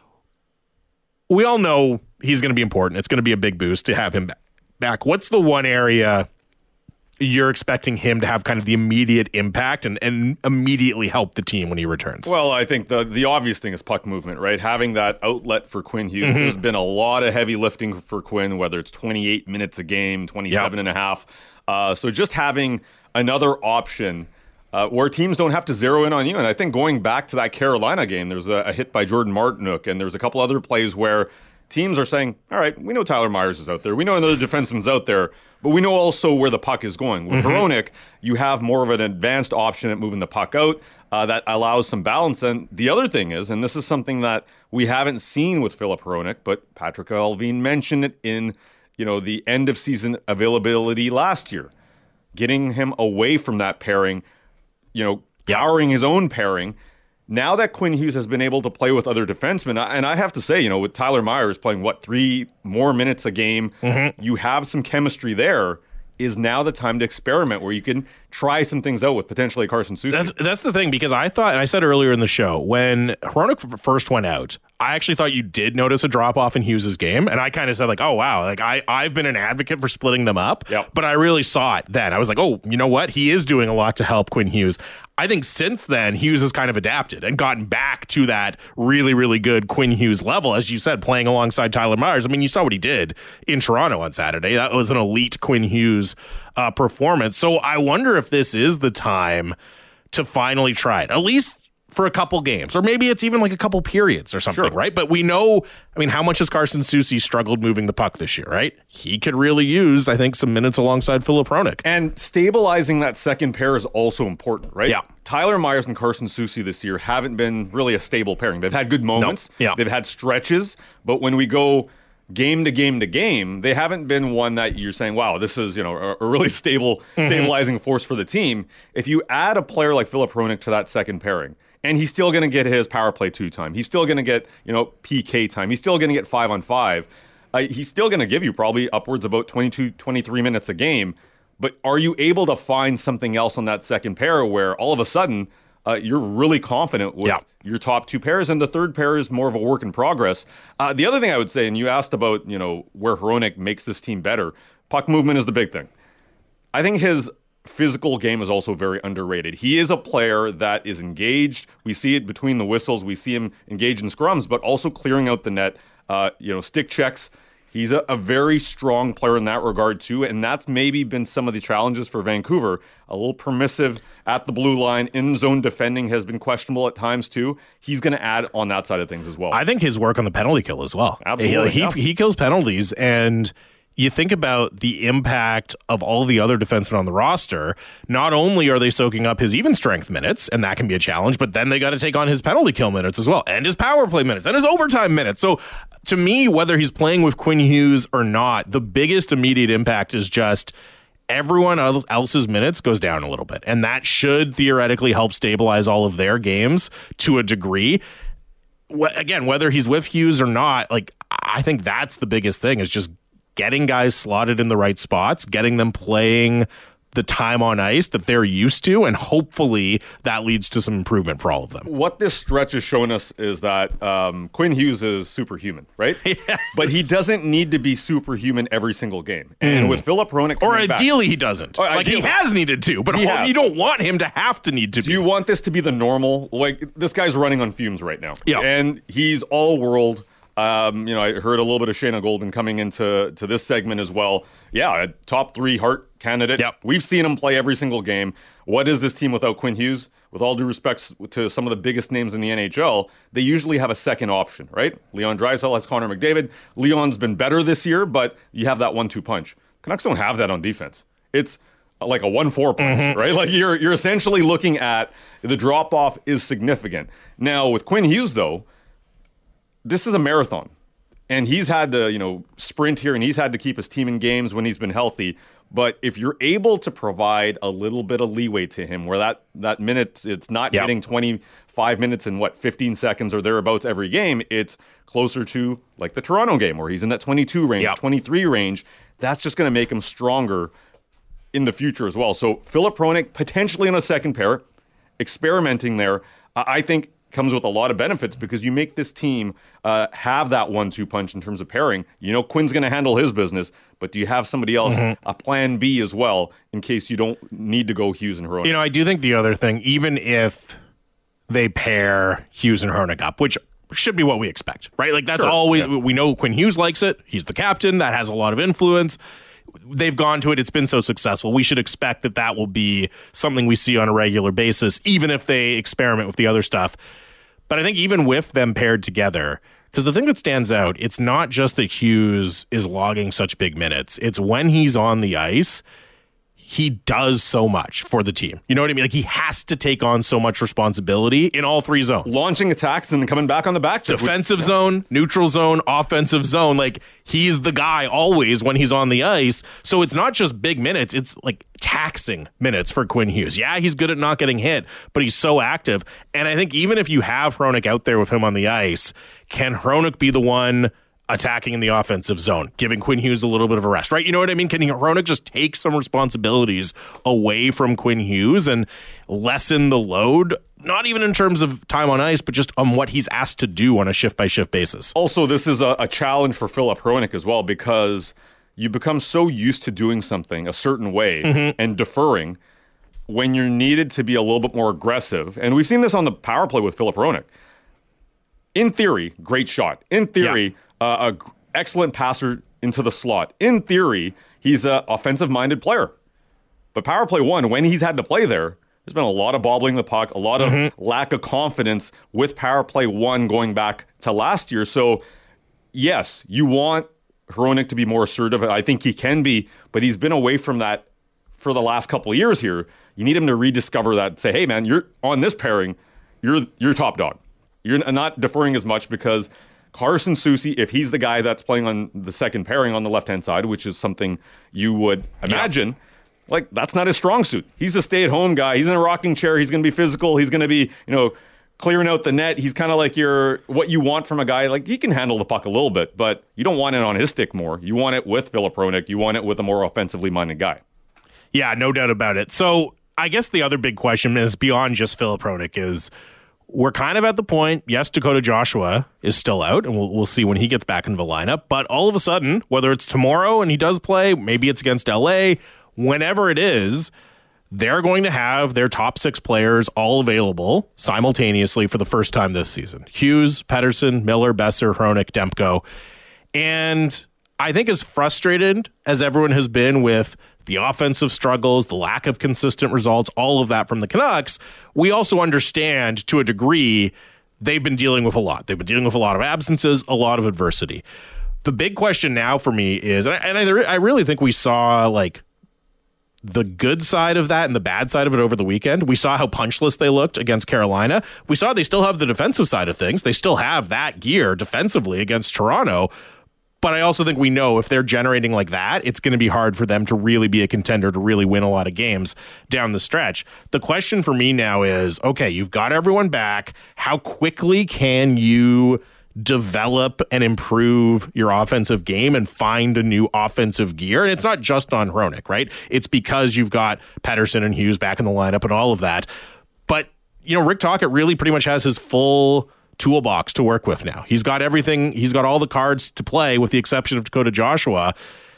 We all know he's going to be important. It's going to be a big boost to have him back. What's the one area you're expecting him to have kind of the immediate impact and, and immediately help the team when he returns? Well, I think the the obvious thing is puck movement, right? Having that outlet for Quinn Hughes. Mm-hmm. There's been a lot of heavy lifting for Quinn, whether it's twenty-eight minutes a game, twenty-seven Yep. and a half. Uh, so just having another option uh, where teams don't have to zero in on you. And I think going back to that Carolina game, there's a, a hit by Jordan Martinook, and there's a couple other plays where teams are saying, all right, we know Tyler Myers is out there. We know another defenseman's out there, but we know also where the puck is going. With Mm-hmm. Hronek, you have more of an advanced option at moving the puck out uh, that allows some balance. And the other thing is, and this is something that we haven't seen with Filip Hronek, but Patrick Allvin mentioned it in, you know, the end of season availability last year, getting him away from that pairing, you know, powering his own pairing. Now that Quinn Hughes has been able to play with other defensemen, and I have to say, you know, with Tyler Myers playing, what, three more minutes a game, Mm-hmm. you have some chemistry there. Is now the time to experiment where you can try some things out with potentially Carson Soucy. That's that's the thing, because I thought, and I said earlier in the show, when Hronek f- first went out, I actually thought you did notice a drop off in Hughes's game, and I kind of said like, oh wow, like I I've been an advocate for splitting them up, Yep. but I really saw it then. I was like, oh, you know what, he is doing a lot to help Quinn Hughes. I think since then Hughes has kind of adapted and gotten back to that really really good Quinn Hughes level, as you said, playing alongside Tyler Myers. I mean, you saw what he did in Toronto on Saturday. That was an elite Quinn Hughes uh, performance. So I wonder if this is the time to finally try it, at least for a couple games, or maybe it's even like a couple periods or something, Sure. right? But we know, I mean, how much has Carson Soucy struggled moving the puck this year, right? He could really use, I think, some minutes alongside Filip Hronek. And stabilizing that second pair is also important, right? Yeah. Tyler Myers and Carson Soucy this year haven't been really a stable pairing. They've had good moments. Yeah. They've had stretches, but when we go game to game to game, they haven't been one that you're saying, wow, this is, you know, a, a really stable, Mm-hmm. stabilizing force for the team. If you add a player like Filip Hronek to that second pairing, and he's still going to get his power play two time, he's still going to get, you know, P K time, he's still going to get five on five, uh, he's still going to give you probably upwards about twenty-two, twenty-three minutes a game. But are you able to find something else on that second pair where all of a sudden uh, you're really confident with Yeah. your top two pairs, and the third pair is more of a work in progress? Uh, the other thing I would say, and you asked about, you know, where Hronek makes this team better, puck movement is the big thing. I think his physical game is also very underrated. He is a player that is engaged. We see it between the whistles. We see him engage in scrums, but also clearing out the net, uh, you know, stick checks. He's a, a very strong player in that regard, too, and that's maybe been some of the challenges for Vancouver. A little permissive at the blue line. In-zone defending has been questionable at times, too. He's going to add on that side of things as well. I think his work on the penalty kill as well. Absolutely, He, yeah. he, he kills penalties, and you think about the impact of all the other defensemen on the roster. Not only are they soaking up his even strength minutes, and that can be a challenge, but then they got to take on his penalty kill minutes as well, and his power play minutes, and his overtime minutes. So to me, whether he's playing with Quinn Hughes or not, the biggest immediate impact is just everyone else's minutes goes down a little bit, and that should theoretically help stabilize all of their games to a degree. Again, whether he's with Hughes or not, like I think that's the biggest thing, is just getting guys slotted in the right spots, getting them playing the time on ice that they're used to, and hopefully that leads to some improvement for all of them. What this stretch has shown us is that um, Quinn Hughes is superhuman, right? Yes. But he doesn't need to be superhuman every single game. And with Filip Hronek Or coming back- ideally he doesn't. Or like he ideally. has needed to, but He has. you don't want him to have to need to Do be. you want this to be the normal? Like, this guy's running on fumes right now. Yeah. And he's all world. Um, you know, I heard a little bit of Shayna Golden coming into to this segment as well. Yeah, a top three Hart candidate. Yep. We've seen him play every single game. What is this team without Quinn Hughes? With all due respect to some of the biggest names in the N H L, they usually have a second option, right? Leon Draisaitl has Connor McDavid. Leon's been better this year, but you have that one two punch. Canucks don't have that on defense. It's like a one four punch, mm-hmm. right? Like you're you're essentially looking at the drop-off is significant. Now, with Quinn Hughes, though, this is a marathon. And he's had to, you know, sprint here, and he's had to keep his team in games when he's been healthy. But if you're able to provide a little bit of leeway to him, where that, that minute, it's not yep. hitting twenty-five minutes and what, fifteen seconds or thereabouts every game, it's closer to like the Toronto game where he's in that twenty-two range, yep. twenty-three range. That's just going to make him stronger in the future as well. So Filip Hronek potentially in a second pair, experimenting there, I think comes with a lot of benefits because you make this team uh, have that one two punch in terms of pairing. You know Quinn's going to handle his business, but do you have somebody else, mm-hmm. a plan B as well, in case you don't need to go Hughes and Hronek? You know, I do think the other thing, even if they pair Hughes and Hronek up, which should be what we expect, right? Like that's sure. always, yeah. we know Quinn Hughes likes it. He's the captain. That has a lot of influence. They've gone to it. It's been so successful. We should expect that that will be something we see on a regular basis, even if they experiment with the other stuff. But I think even with them paired together, because the thing that stands out, it's not just that Hughes is logging such big minutes. It's when he's on the ice, he does so much for the team. You know what I mean? Like he has to take on so much responsibility in all three zones. Launching attacks and then coming back on the back. Defensive which, zone, yeah. neutral zone, offensive zone. Like he's the guy always when he's on the ice. So it's not just big minutes. It's like taxing minutes for Quinn Hughes. Yeah, he's good at not getting hit, but he's so active. And I think even if you have Hronek out there with him on the ice, can Hronek be the one attacking in the offensive zone, giving Quinn Hughes a little bit of a rest, right? You know what I mean? Can Hronek just take some responsibilities away from Quinn Hughes and lessen the load, not even in terms of time on ice, but just on what he's asked to do on a shift-by-shift basis? Also, this is a, a challenge for Filip Hronek as well, because you become so used to doing something a certain way mm-hmm. and deferring when you're needed to be a little bit more aggressive. And we've seen this on the power play with Filip Hronek. In theory, great shot. In theory, yeah. Uh, a excellent passer into the slot. In theory, he's an offensive-minded player. But power play one, when he's had to play there, there's been a lot of bobbling the puck, a lot of mm-hmm. lack of confidence with power play one going back to last year. So, yes, you want Hronek to be more assertive. I think he can be, but he's been away from that for the last couple of years here. You need him to rediscover that and say, hey, man, you're on this pairing, you're you're top dog. You're not deferring as much because Carson Soucy, if he's the guy that's playing on the second pairing on the left-hand side, which is something you would imagine, yeah. like that's not his strong suit. He's a stay-at-home guy. He's in a rocking chair. He's going to be physical. He's going to be, you know, clearing out the net. He's kind of like your what you want from a guy. Like he can handle the puck a little bit, but you don't want it on his stick more. You want it with Filip Hronek. You want it with a more offensively-minded guy. Yeah, no doubt about it. So I guess the other big question is beyond just Filip Hronek is, we're kind of at the point, yes, Dakota Joshua is still out, and we'll, we'll see when he gets back into the lineup. But all of a sudden, whether it's tomorrow and he does play, maybe it's against L A, whenever it is, they're going to have their top six players all available simultaneously for the first time this season. Hughes, Pettersson, Miller, Besser, Hronek, Demko. And I think as frustrated as everyone has been with the offensive struggles, the lack of consistent results, all of that from the Canucks, we also understand to a degree they've been dealing with a lot. They've been dealing with a lot of absences, a lot of adversity. The big question now for me is, and I, and I really think we saw like the good side of that and the bad side of it over the weekend. We saw how punchless they looked against Carolina. We saw they still have the defensive side of things. They still have that gear defensively against Toronto. But I also think we know if they're generating like that, it's going to be hard for them to really be a contender, to really win a lot of games down the stretch. The question for me now is, okay, you've got everyone back. How quickly can you develop and improve your offensive game and find a new offensive gear? And it's not just on Hronek, right? It's because you've got Pettersson and Hughes back in the lineup and all of that. But, you know, Rick Tocchet really pretty much has his full toolbox to work with now. He's got everything. He's got all the cards to play with the exception of Dakota Joshua.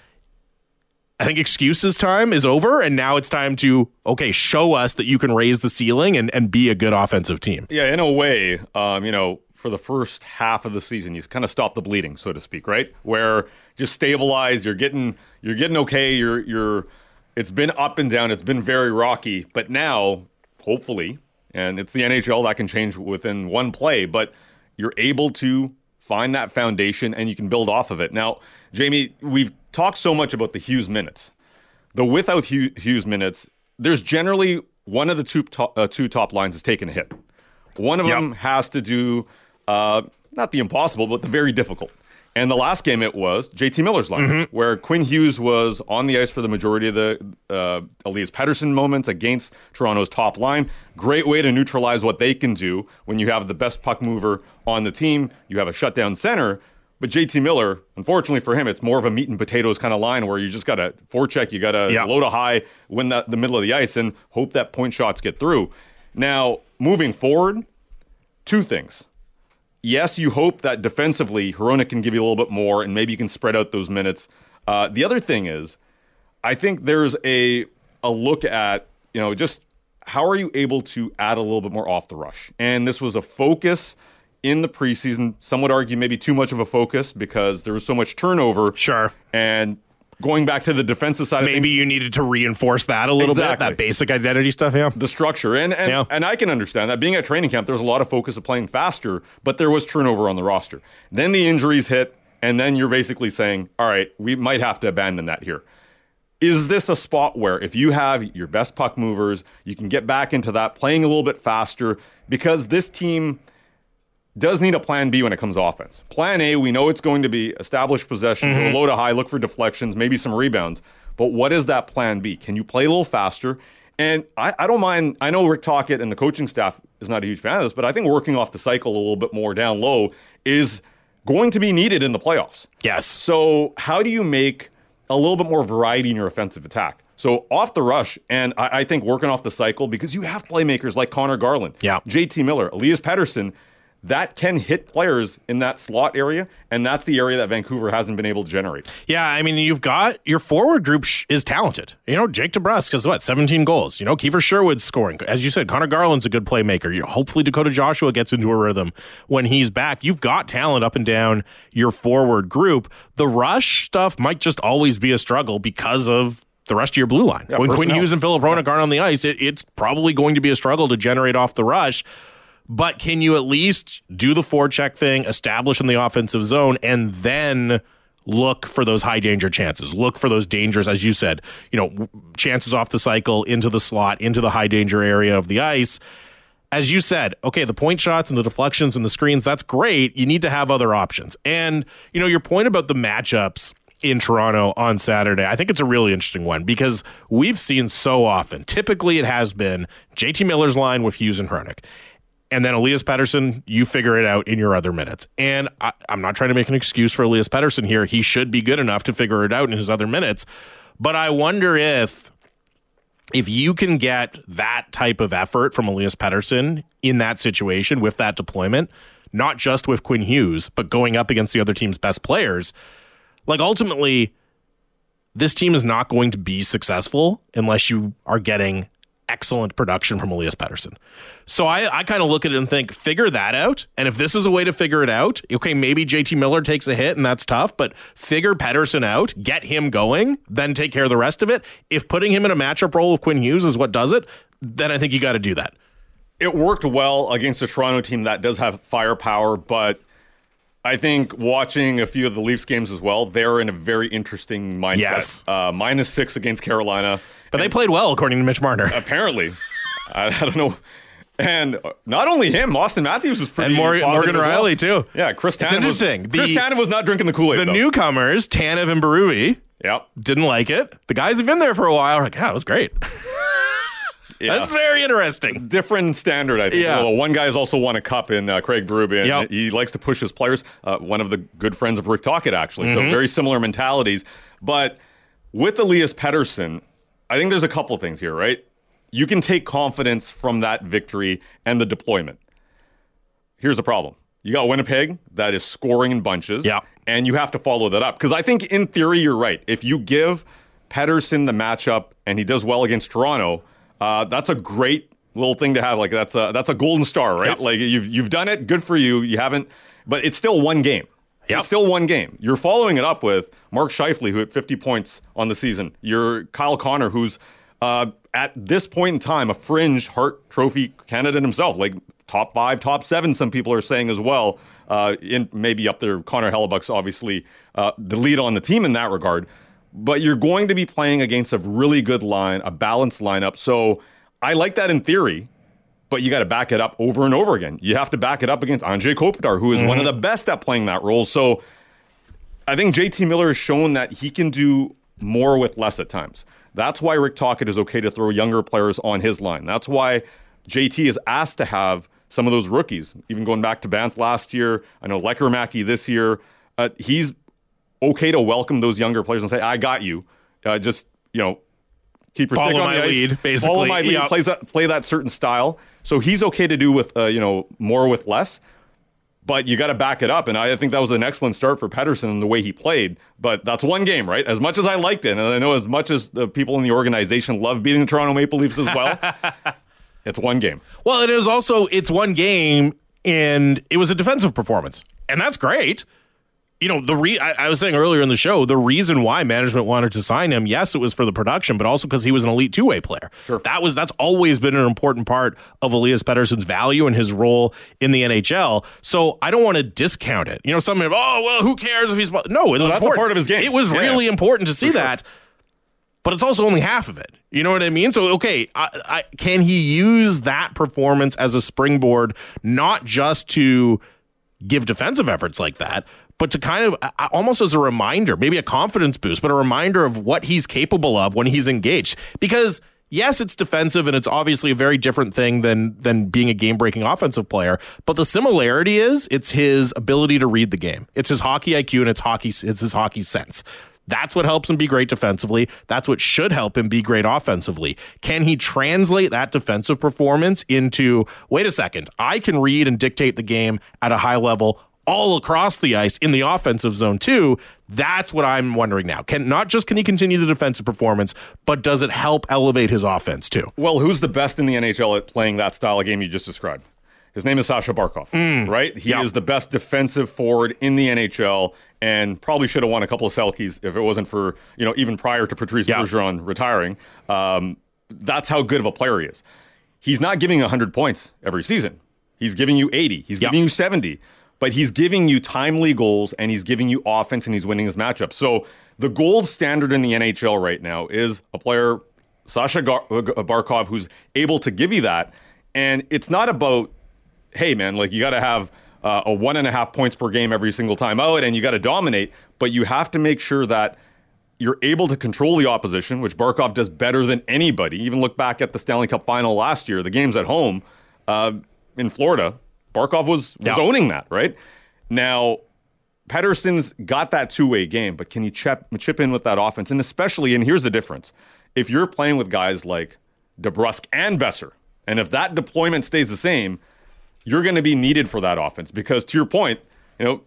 I think excuses time is over, and now it's time to, okay, show us that you can raise the ceiling and, and be a good offensive team. Yeah, in a way, um, you know, for the first half of the season. You kind of stop the bleeding, so to speak, right? Where just stabilize. You're getting you're getting okay. You're you're. It's been up and down. It's been very rocky. But now, hopefully, and it's the N H L, that can change within one play. But you're able to find that foundation and you can build off of it. Now, Jamie, we've talked so much about the Hughes minutes. The without Hughes minutes, there's generally one of the two top, uh, two top lines is taking a hit. One of yep. them has to do, uh, not the impossible, but the very difficult. And the last game it was J T Miller's line, mm-hmm. where Quinn Hughes was on the ice for the majority of the uh, Elias Pettersson moments against Toronto's top line. Great way to neutralize what they can do when you have the best puck mover on the team. You have a shutdown center. But J T Miller, unfortunately for him, it's more of a meat and potatoes kind of line where you just got to forecheck, you got to yep. load a high, win that, the middle of the ice, and hope that point shots get through. Now, moving forward, two things. Yes, you hope that defensively, Hronek can give you a little bit more, and maybe you can spread out those minutes. Uh, the other thing is, I think there's a a look at, you know, just how are you able to add a little bit more off the rush? And this was a focus in the preseason. Some would argue maybe too much of a focus because there was so much turnover. Sure. And going back to the defensive side maybe of things, you needed to reinforce that a little exactly. bit, that basic identity stuff, yeah. The structure. And and, yeah. and I can understand that. Being at training camp, there was a lot of focus of playing faster, but there was turnover on the roster. Then the injuries hit, and then you're basically saying, all right, we might have to abandon that here. Is this a spot where if you have your best puck movers, you can get back into that, playing a little bit faster, because this team does need a plan B when it comes to offense. Plan A, we know it's going to be establish possession, mm-hmm. go low to high, look for deflections, maybe some rebounds. But what is that plan B? Can you play a little faster? And I, I don't mind, I know Rick Tocchet and the coaching staff is not a huge fan of this, but I think working off the cycle a little bit more down low is going to be needed in the playoffs. Yes. So how do you make a little bit more variety in your offensive attack? So off the rush, and I, I think working off the cycle, because you have playmakers like Connor Garland, yeah. J T Miller, Elias Pettersson, that can hit players in that slot area, and that's the area that Vancouver hasn't been able to generate. Yeah, I mean, you've got your forward group sh- is talented. You know, Jake DeBrusk has, what, seventeen goals. You know, Kiefer Sherwood's scoring. As you said, Connor Garland's a good playmaker. You know, hopefully Dakota Joshua gets into a rhythm when he's back. You've got talent up and down your forward group. The rush stuff might just always be a struggle because of the rest of your blue line. Yeah, when personnel. Quinn Hughes and Philip Hronek aren't on the ice, it, it's probably going to be a struggle to generate off the rush. But can you at least do the forecheck thing, establish in the offensive zone, and then look for those high danger chances? Look for those dangers, as you said, you know, chances off the cycle, into the slot, into the high danger area of the ice. As you said, okay, the point shots and the deflections and the screens, that's great. You need to have other options. And, you know, your point about the matchups in Toronto on Saturday, I think it's a really interesting one because we've seen so often, typically it has been J T Miller's line with Hughes and Hronek. And then Elias Pettersson, you figure it out in your other minutes. And I, I'm not trying to make an excuse for Elias Pettersson here. He should be good enough to figure it out in his other minutes. But I wonder if if you can get that type of effort from Elias Pettersson in that situation with that deployment, not just with Quinn Hughes, but going up against the other team's best players, like ultimately, this team is not going to be successful unless you are getting excellent production from Elias Pettersson. So I, I kind of look at it and think, figure that out. And if this is a way to figure it out, okay, maybe J T Miller takes a hit and that's tough, but figure Pettersson out, get him going, then take care of the rest of it. If putting him in a matchup role with Quinn Hughes is what does it, then I think you got to do that. It worked well against a Toronto team that does have firepower, but I think watching a few of the Leafs games as well, they're in a very interesting mindset. Yes. Uh, minus six against Carolina. But they played well, according to Mitch Marner. Apparently. I, I don't know. And not only him, Austin Matthews was pretty And Mor- Morgan Riley, well. too. Yeah, Chris Tanev. It's interesting. Was, the, Chris Tanev was not drinking the Kool-Aid, The though. newcomers, Tanev and Berube, yep. didn't like it. The guys who've been there for a while are like, yeah, it was great. Yeah. That's very interesting. Different standard, I think. Yeah. Well, one guy's also won a cup in uh, Craig Berube, and yep. he likes to push his players. Uh, one of the good friends of Rick Tocchet, actually. Mm-hmm. So very similar mentalities. But with Elias Pettersson, I think there's a couple things here, right? You can take confidence from that victory and the deployment. Here's the problem. You got Winnipeg that is scoring in bunches, yeah. and you have to follow that up. Because I think, in theory, you're right. If you give Pettersson the matchup and he does well against Toronto, uh, that's a great little thing to have. Like that's a that's a golden star, right? Yep. Like you've you've done it. Good for you. You haven't, but it's still one game. Yep. It's still one game. You're following it up with Mark Scheifele, who hit fifty points on the season. You're Kyle Connor, who's uh, at this point in time a fringe Hart Trophy candidate himself, like top five, top seven. Some people are saying as well. Uh, in maybe up there, Connor Hellebuck's obviously uh, the lead on the team in that regard. But you're going to be playing against a really good line, a balanced lineup. So I like that in theory, but you got to back it up over and over again. You have to back it up against Anze Kopitar, who is mm-hmm. one of the best at playing that role. So I think J T Miller has shown that he can do more with less at times. That's why Rick Tocchet is okay to throw younger players on his line. That's why J T is asked to have some of those rookies, even going back to Bance last year. I know Lekkerimäki this year. Uh, he's okay to welcome those younger players and say, I got you. Uh, just, you know, keep your follow stick on my the ice. lead, basically. Follow my lead, yep. plays that, play that certain style. So he's okay to do with, uh, you know, more with less. But you got to back it up. And I think that was an excellent start for Pettersson in the way he played. But that's one game, right? As much as I liked it, and I know as much as the people in the organization love beating the Toronto Maple Leafs as well, it's one game. Well, it is also, it's one game, and it was a defensive performance. And that's great. You know, the re- I, I was saying earlier in the show, the reason why management wanted to sign him, yes, it was for the production, but also because he was an elite two-way player. Sure. That was that's always been an important part of Elias Pettersson's value and his role in the N H L. So I don't want to discount it. You know, some people, oh, well, who cares if he's... No, it was no, that's important. a part of his game. It was yeah, really yeah. important to see For that, sure. but it's also only half of it. You know what I mean? So, okay, I, I, can he use that performance as a springboard, not just to give defensive efforts like that, but to kind of uh, almost as a reminder, maybe a confidence boost, but a reminder of what he's capable of when he's engaged. Because yes, it's defensive and it's obviously a very different thing than than being a game-breaking offensive player. But the similarity is it's his ability to read the game. It's his hockey I Q and it's hockey it's his hockey sense. That's what helps him be great defensively. That's what should help him be great offensively. Can he translate that defensive performance into, wait a second, I can read and dictate the game at a high level all across the ice in the offensive zone too? That's what I'm wondering now. Can not just can he continue the defensive performance, but does it help elevate his offense too? Well, who's the best in the N H L at playing that style of game you just described? His name is Sasha Barkov, mm. right? He yep. is the best defensive forward in the N H L and probably should have won a couple of Selkes if it wasn't for, you know, even prior to Patrice yep. Bergeron retiring. Um, that's how good of a player he is. He's not giving one hundred points every season. He's giving you eighty. He's yep. giving you seventy. But he's giving you timely goals, and he's giving you offense, and he's winning his matchups. So the gold standard in the N H L right now is a player, Sasha Gar- Barkov, who's able to give you that. And it's not about, hey, man, like you got to have uh, a one and a half points per game every single time out, and you got to dominate. But you have to make sure that you're able to control the opposition, which Barkov does better than anybody. Even look back at the Stanley Cup final last year, the games at home uh, in Florida. Barkov was, was yeah. owning that, right? Now, Pettersson's got that two-way game, but can he chip, chip in with that offense? And especially, and here's the difference, if you're playing with guys like DeBrusk and Besser, and if that deployment stays the same, you're going to be needed for that offense. Because to your point, you know,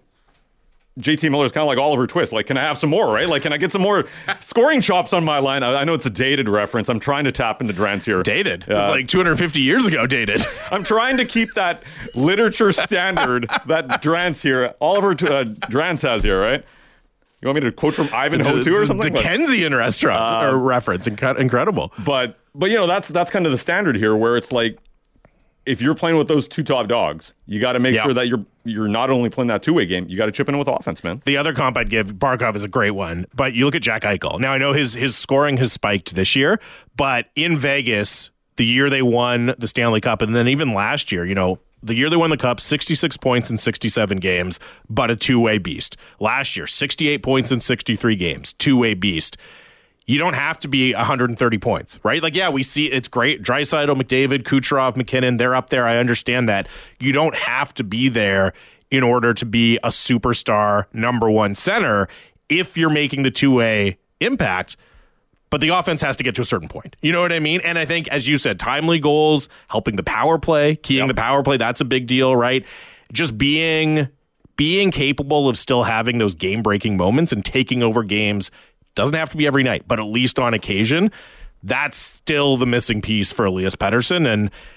J T Miller is kind of like Oliver Twist. Like, can I have some more, right? Like, can I get some more scoring chops on my line? I, I know it's a dated reference. I'm trying to tap into Drance here. Dated? Uh, it's like two hundred fifty years ago dated. I'm trying to keep that literature standard that Drance here, Oliver uh, Drance has here, right? You want me to quote from Ivanhoe too or something? Dickensian restaurant uh, or reference. Incredible. But, but you know, that's that's kind of the standard here where it's like, if you're playing with those two top dogs, you got to make yep. sure that you're you're not only playing that two-way game, you got to chip in with offense, man. The other comp I'd give, Barkov is a great one, but you look at Jack Eichel. Now, I know his his scoring has spiked this year, but in Vegas, the year they won the Stanley Cup, and then even last year, you know, the year they won the Cup, sixty-six points in sixty-seven games, but a two-way beast. Last year, sixty-eight points in sixty-three games, two-way beast. You don't have to be one hundred thirty points, right? Like, yeah, we see it's great. Draisaitl, McDavid, Kucherov, McKinnon, they're up there. I understand that. You don't have to be there in order to be a superstar number one center if you're making the two-way impact. But the offense has to get to a certain point. You know what I mean? And I think, as you said, timely goals, helping the power play, keying yep. the power play, that's a big deal, right? Just being being capable of still having those game-breaking moments and taking over games. Doesn't have to be every night, but at least on occasion. That's still the missing piece for Elias Pettersson. And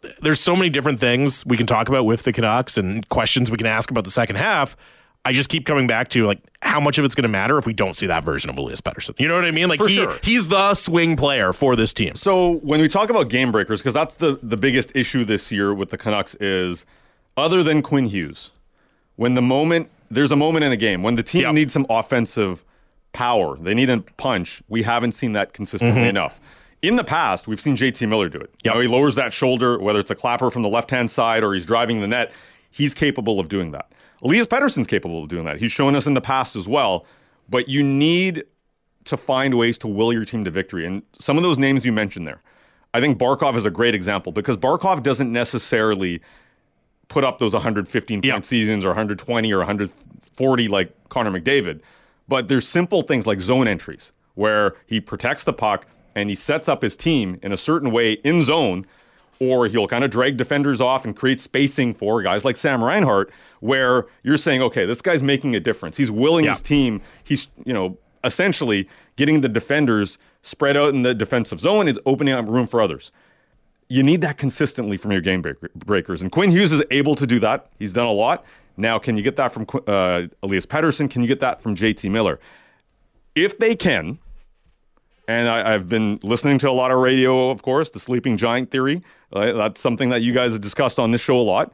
there's so many different things we can talk about with the Canucks and questions we can ask about the second half. I just keep coming back to, like, how much of it's going to matter if we don't see that version of Elias Pettersson. You know what I mean? Like, For he sure. he's the swing player for this team. So when we talk about game breakers, because that's the, the biggest issue this year with the Canucks is, other than Quinn Hughes, when the moment, there's a moment in a game, when the team Yep. needs some offensive power, they need a punch, we haven't seen that consistently Mm-hmm. enough. In the past, we've seen J T Miller do it. You Yep. know, he lowers that shoulder, whether it's a clapper from the left-hand side or he's driving the net, he's capable of doing that. Elias Pettersson's capable of doing that. He's shown us in the past as well. But you need to find ways to will your team to victory. And some of those names you mentioned there, I think Barkov is a great example because Barkov doesn't necessarily put up those one hundred fifteen point Yeah. seasons or one hundred twenty or one hundred forty like Connor McDavid. But there's simple things like zone entries where he protects the puck and he sets up his team in a certain way in zone, or he'll kind of drag defenders off and create spacing for guys like Sam Reinhart, where you're saying, okay, this guy's making a difference. He's willing Yeah. his team. He's, you know, essentially getting the defenders spread out in the defensive zone, is opening up room for others. You need that consistently from your game break- breakers. And Quinn Hughes is able to do that. He's done a lot. Now, can you get that from uh, Elias Pettersson? Can you get that from J T Miller? If they can, and I, I've been listening to a lot of radio, of course, the sleeping giant theory. Uh, that's something that you guys have discussed on this show a lot.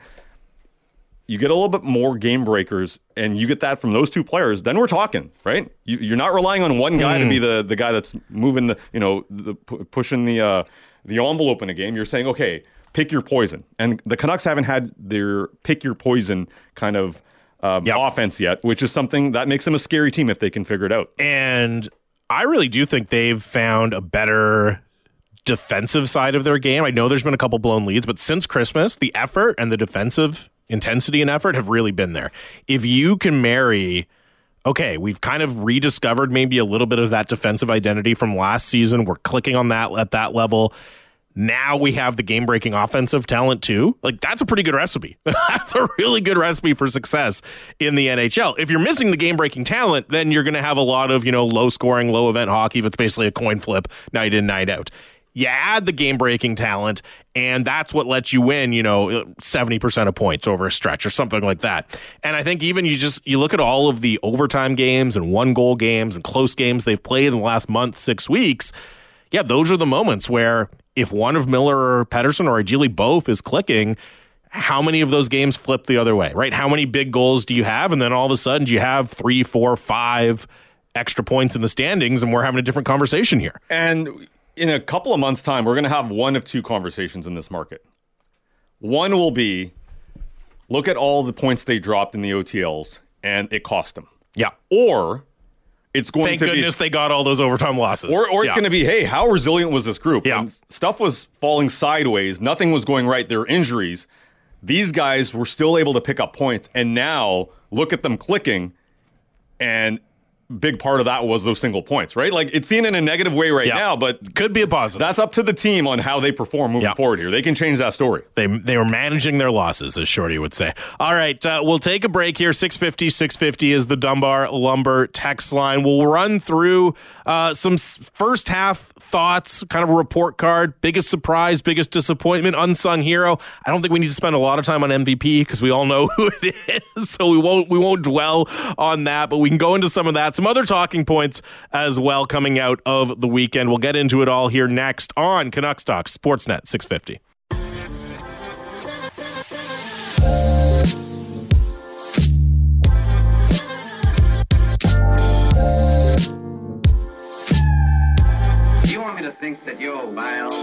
You get a little bit more game breakers, and you get that from those two players, then we're talking, right? You, you're not relying on one guy mm. to be the, the guy that's moving the, you know, the, pushing the uh, the envelope in a game. You're saying, okay, pick your poison. And the Canucks haven't had their pick your poison kind of um, yep. offense yet, which is something that makes them a scary team if they can figure it out. And I really do think they've found a better defensive side of their game. I know there's been a couple blown leads, but since Christmas, the effort and the defensive intensity and effort have really been there. If you can marry, okay, we've kind of rediscovered maybe a little bit of that defensive identity from last season. We're clicking on that at that level. Now we have the game-breaking offensive talent too. Like, that's a pretty good recipe. That's a really good recipe for success in the N H L. If you're missing the game-breaking talent, then you're going to have a lot of, you know, low-scoring, low-event hockey that's basically a coin flip night in, night out. You add the game-breaking talent, and that's what lets you win, you know, seventy percent of points over a stretch or something like that. And I think even you just, you look at all of the overtime games and one-goal games and close games they've played in the last month, six weeks, yeah, those are the moments where if one of Miller or Pettersson, or ideally both, is clicking, how many of those games flip the other way, right? How many big goals do you have? And then all of a sudden do you have three, four, five extra points in the standings, and we're having a different conversation here. And in a couple of months' time, we're going to have one of two conversations in this market. One will be, look at all the points they dropped in the O T Ls, and it cost them. Yeah. Or it's going Thank to be... Thank goodness they got all those overtime losses. Or, or it's yeah. going to be, hey, how resilient was this group? Yeah. When stuff was falling sideways, nothing was going right, there were injuries. These guys were still able to pick up points, and now look at them clicking, and big part of that was those single points, right? Like, it's seen in a negative way right yeah. now, but could be a positive. That's up to the team on how they perform moving yeah. forward here. They can change that story. They they were managing their losses, as Shorty would say. All right, uh, we'll take a break here. six fifty, six fifty is the Dunbar Lumber text line. We'll run through uh, some first half thoughts, kind of a report card, biggest surprise, biggest disappointment, unsung hero. I don't think we need to spend a lot of time on M V P because we all know who it is, so we won't we won't dwell on that, but we can go into some of that. Some other talking points as well coming out of the weekend. We'll get into it all here next on Canucks Talk Sportsnet six fifty. You want me to think that you're wild?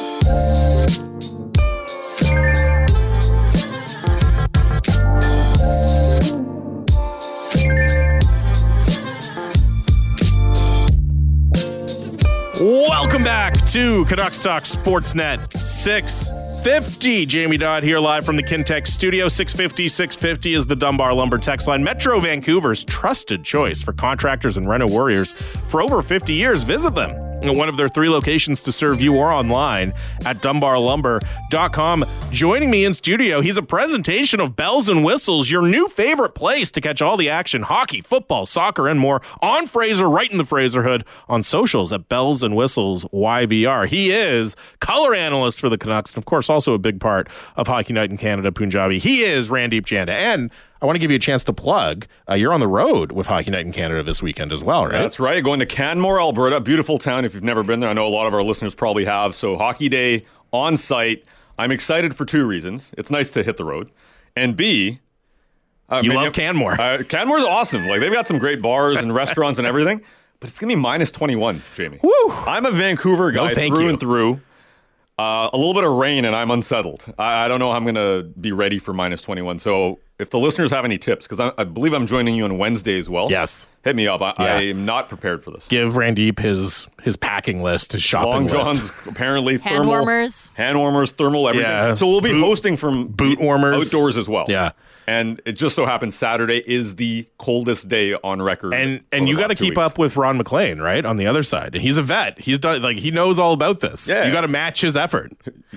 Welcome back to Canucks Talk Sportsnet six fifty. Jamie Dodd here live from the Kintec studio. six fifty, six fifty is the Dunbar Lumber text line. Metro Vancouver's trusted choice for contractors and reno warriors for over fifty years. Visit them one of their three locations to serve you, or online at dunbar lumber dot com. Joining me in studio, he's a presentation of Bells and Whistles, your new favorite place to catch all the action, hockey, football, soccer, and more on Fraser, right in the Fraser hood, on socials at Bells and Whistles Y V R. He is color analyst for the Canucks, and of course also a big part of Hockey Night in Canada, Punjabi. He is Randeep Janda, and I want to give you a chance to plug. Uh, you're on the road with Hockey Night in Canada this weekend as well, right? That's right. Going to Canmore, Alberta. Beautiful town if you've never been there. I know a lot of our listeners probably have. So Hockey Day on site. I'm excited for two reasons. It's nice to hit the road. And B, uh, you love Canmore. Uh, Canmore's awesome. Like, they've got some great bars and restaurants and everything. But it's going to be minus twenty-one, Jamie. Woo. I'm a Vancouver guy no, thank through you. and through. Uh, a little bit of rain and I'm unsettled. I, I don't know how I'm going to be ready for minus twenty-one. So if the listeners have any tips, because I, I believe I'm joining you on Wednesday as well. Yes. Hit me up. I, Yeah. I am not prepared for this. Give Randeep his his packing list, his shopping Long list. John's, apparently Hand thermal. warmers. Hand warmers, thermal, everything. Yeah. So we'll be Boot- hosting from boot warmers. outdoors as well. Yeah. And it just so happens Saturday is the coldest day on record. And for and the you got to last two keep weeks. up with Ron McLean, right? On the other side. He's a vet. He's done, like, he knows all about this. Yeah. You got to match his effort.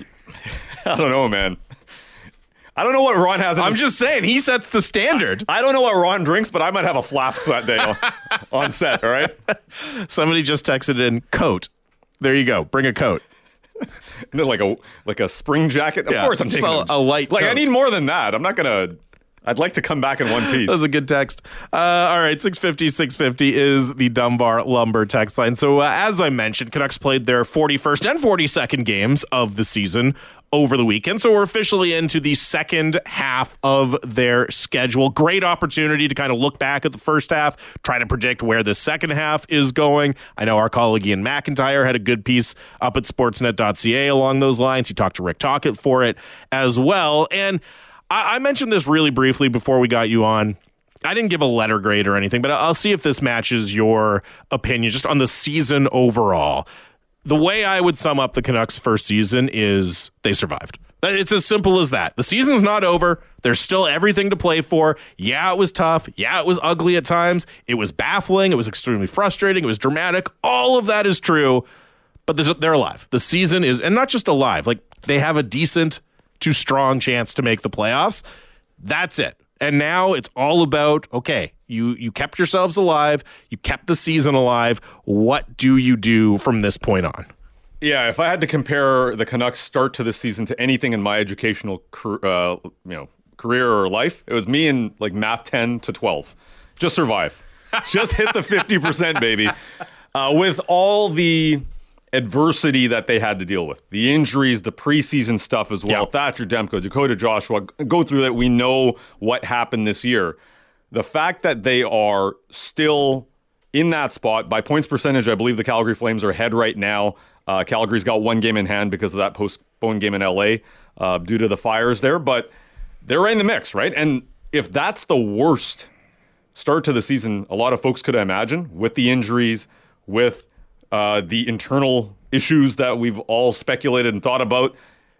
I don't know, man. I don't know what Ron has in I'm his- just saying, he sets the standard. I don't know what Ron drinks, but I might have a flask that day on, on set, all right? Somebody just texted in coat. There you go. Bring a coat. like a like a spring jacket. Of Yeah, course I'm just taking a- a light Like, I coat. need more than that. I'm not going to... I'd like to come back in one piece. That was a good text. Uh, all right, six fifty, six fifty is the Dunbar Lumber text line. So uh, as I mentioned, Canucks played their forty-first and forty-second games of the season over the weekend. So we're officially into the second half of their schedule. Great opportunity to kind of look back at the first half, try to predict where the second half is going. I know our colleague Ian McIntyre had a good piece up at sportsnet dot c a along those lines. He talked to Rick Tocchet for it as well. And I mentioned this really briefly before we got you on. I didn't give a letter grade or anything, but I'll see if this matches your opinion just on the season overall. The way I would sum up the Canucks' first season is they survived. It's as simple as that. The season's not over. There's still everything to play for. Yeah, it was tough. Yeah, it was ugly at times. It was baffling. It was extremely frustrating. It was dramatic. All of that is true, but they're alive. The season is, and not just alive, like they have a decent to strong chance to make the playoffs. That's it. And now it's all about, okay, you you kept yourselves alive, you kept the season alive. What do you do from this point on? Yeah, if I had to compare the Canucks' start to the season to anything in my educational uh, you know career or life, it was me in like math ten to twelve. Just survive. Just hit the fifty percent, baby. Uh, with all the adversity that they had to deal with, the injuries, the preseason stuff as well. Yeah. Thatcher Demko, Dakota Joshua, go through that. We know what happened this year. The fact that they are still in that spot by points percentage, I believe the Calgary Flames are ahead right now. Uh, Calgary's got one game in hand because of that postponed game in L A uh, due to the fires there, but they're right in the mix, right? And if that's the worst start to the season a lot of folks could imagine, with the injuries, with Uh, the internal issues that we've all speculated and thought about,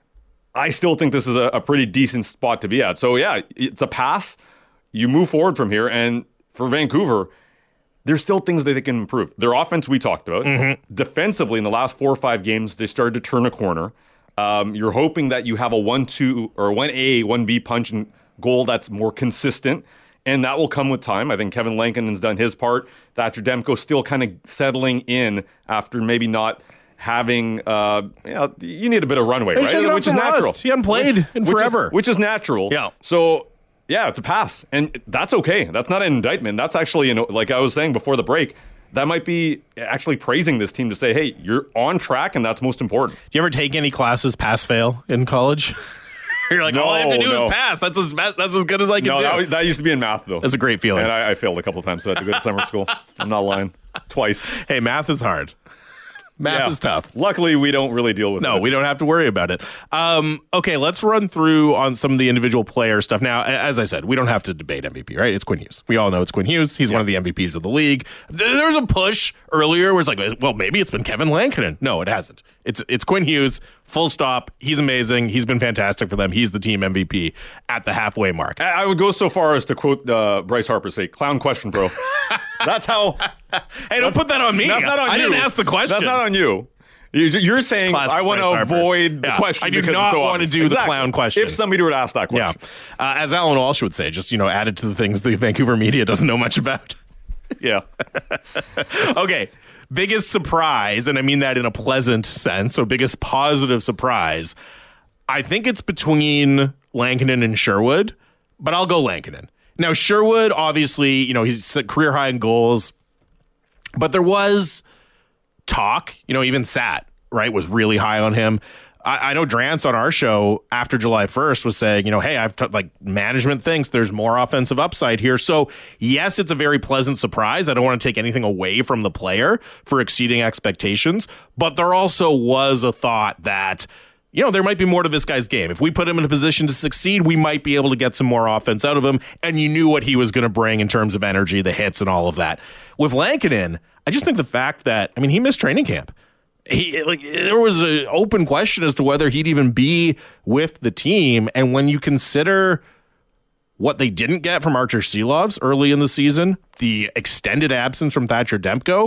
I still think this is a, a pretty decent spot to be at. So yeah, it's a pass. You move forward from here. And for Vancouver, there's still things that they can improve. Their offense, we talked about. Mm-hmm. Defensively, in the last four or five games, they started to turn a corner. Um, you're hoping that you have a one two or one A, one B punch and goal that's more consistent. And that will come with time. I think Kevin Lankinen's done his part. Thatcher Demko still kind of settling in after maybe not having, uh, you know, you need a bit of runway, They right? shake it Which off is the natural. rust. He hadn't played in Which is- forever. Which is natural. Yeah. So, yeah, it's a pass. And that's okay. That's not an indictment. That's actually, you know, like I was saying before the break, that might be actually praising this team to say, hey, you're on track, and that's most important. Do you ever take any classes pass-fail in college? You're like, No, all I have to do no. is pass. That's as that's as good as I can No, do. that, was- that used to be in math, though. That's a great feeling. And I, I failed a couple times, so I had to go to summer school. I'm not lying. Twice. Hey, math is hard. Math Yeah. is tough. Luckily, we don't really deal with it. No, we don't have to worry about it. Um, okay, let's run through on some of the individual player stuff. Now, a- as I said, we don't have to debate M V P, right? It's Quinn Hughes. We all know it's Quinn Hughes. He's one of the M V Ps of the league. Th- There was a push earlier where it's like, well, maybe it's been Kevin Lankinen. No, it hasn't. It's it's Quinn Hughes, full stop. He's amazing. He's been fantastic for them. He's the team M V P at the halfway mark. I I would go so far as to quote uh, Bryce Harper, say, clown question, bro. That's how Hey, don't put that on me. That's not on I you. didn't ask the question. That's not on you. You- You're saying Classic I want to Bryce Harper. avoid the Yeah, question. I do because not it's so want to obvious. do the Exactly. clown question. If somebody would ask that Yeah. question. Uh, as Alan Walsh would say, just, you know, added to the things the Vancouver media doesn't know much about. Yeah. Okay. Biggest surprise, and I mean that in a pleasant sense, so biggest positive surprise, I think it's between Lankinen and Sherwood, but I'll go Lankinen. Now, Sherwood, obviously, you know, he's career high in goals, but there was talk, you know, even Sat, right, was really high on him. I, I know Drance on our show after July first was saying, you know, hey, I've t- like management thinks there's more offensive upside here. So yes, it's a very pleasant surprise. I don't want to take anything away from the player for exceeding expectations, but there also was a thought that, you know, there might be more to this guy's game. If we put him in a position to succeed, we might be able to get some more offense out of him. And you knew what he was going to bring in terms of energy, the hits and all of that. With Lankinen, I just think the fact that, I mean, he missed training camp. He like there was an open question as to whether he'd even be with the team, and when you consider what they didn't get from Archer Silovs early in the season, the extended absence from Thatcher Demko,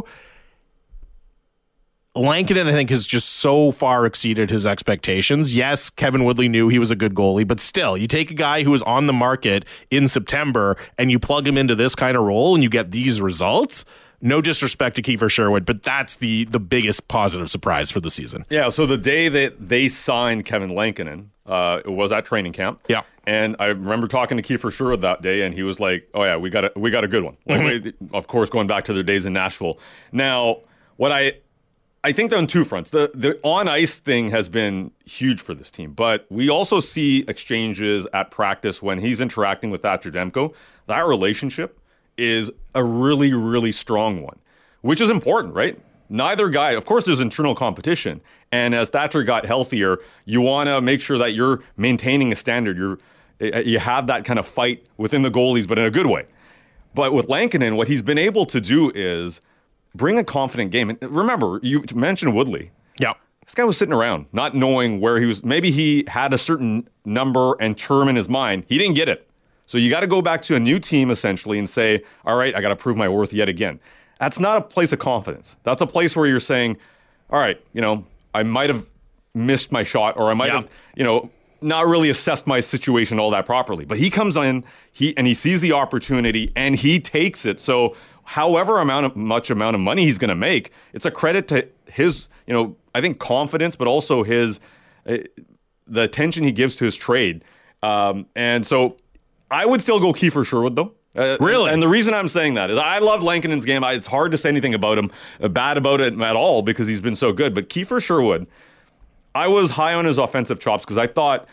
Lankinen, I think, has just so far exceeded his expectations. Yes, Kevin Woodley knew he was a good goalie, but still, you take a guy who was on the market in September and you plug him into this kind of role and you get these results. No disrespect to Kiefer Sherwood, but that's the the biggest positive surprise for the season. Yeah, so the day that they signed Kevin Lankinen, uh, it was at training camp. Yeah. And I remember talking to Kiefer Sherwood that day, and he was like, oh, yeah, we got a, we got a good one. Like, Mm-hmm. Of course, going back to their days in Nashville. Now, what I I think they're on two fronts. The, the on-ice thing has been huge for this team, but we also see exchanges at practice when he's interacting with Thatcher Demko. That relationship is a really, really strong one, which is important, right? Neither guy, of course, there's internal competition. And as Thatcher got healthier, you want to make sure that you're maintaining a standard. You're, you have that kind of fight within the goalies, but in a good way. But with Lankinen, what he's been able to do is bring a confident game. And remember, you mentioned Woodley. Yeah. This guy was sitting around, not knowing where he was. Maybe he had a certain number and term in his mind. He didn't get it. So you got to go back to a new team, essentially, and say, all right, I got to prove my worth yet again. That's not a place of confidence. That's a place where you're saying, all right, you know, I might have missed my shot, or I might Yeah. have, you know, not really assessed my situation all that properly. But he comes in, he and he sees the opportunity, and he takes it. So however amount of much amount of money he's going to make, it's a credit to his, you know, I think confidence, but also his uh, the attention he gives to his trade. Um, and so I would still go Kiefer Sherwood, though. Uh, Really? And the reason I'm saying that is I loved Lankinen's game. I, it's hard to say anything about him, uh, bad about it at all, because he's been so good. But Kiefer Sherwood, I was high on his offensive chops because I thought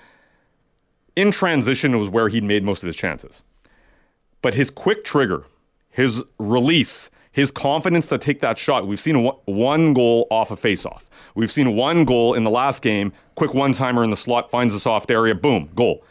in transition was where he'd made most of his chances. But his quick trigger, his release, his confidence to take that shot. We've seen one goal off a faceoff. We've seen one goal in the last game, quick one-timer in the slot, finds the soft area, boom, goal.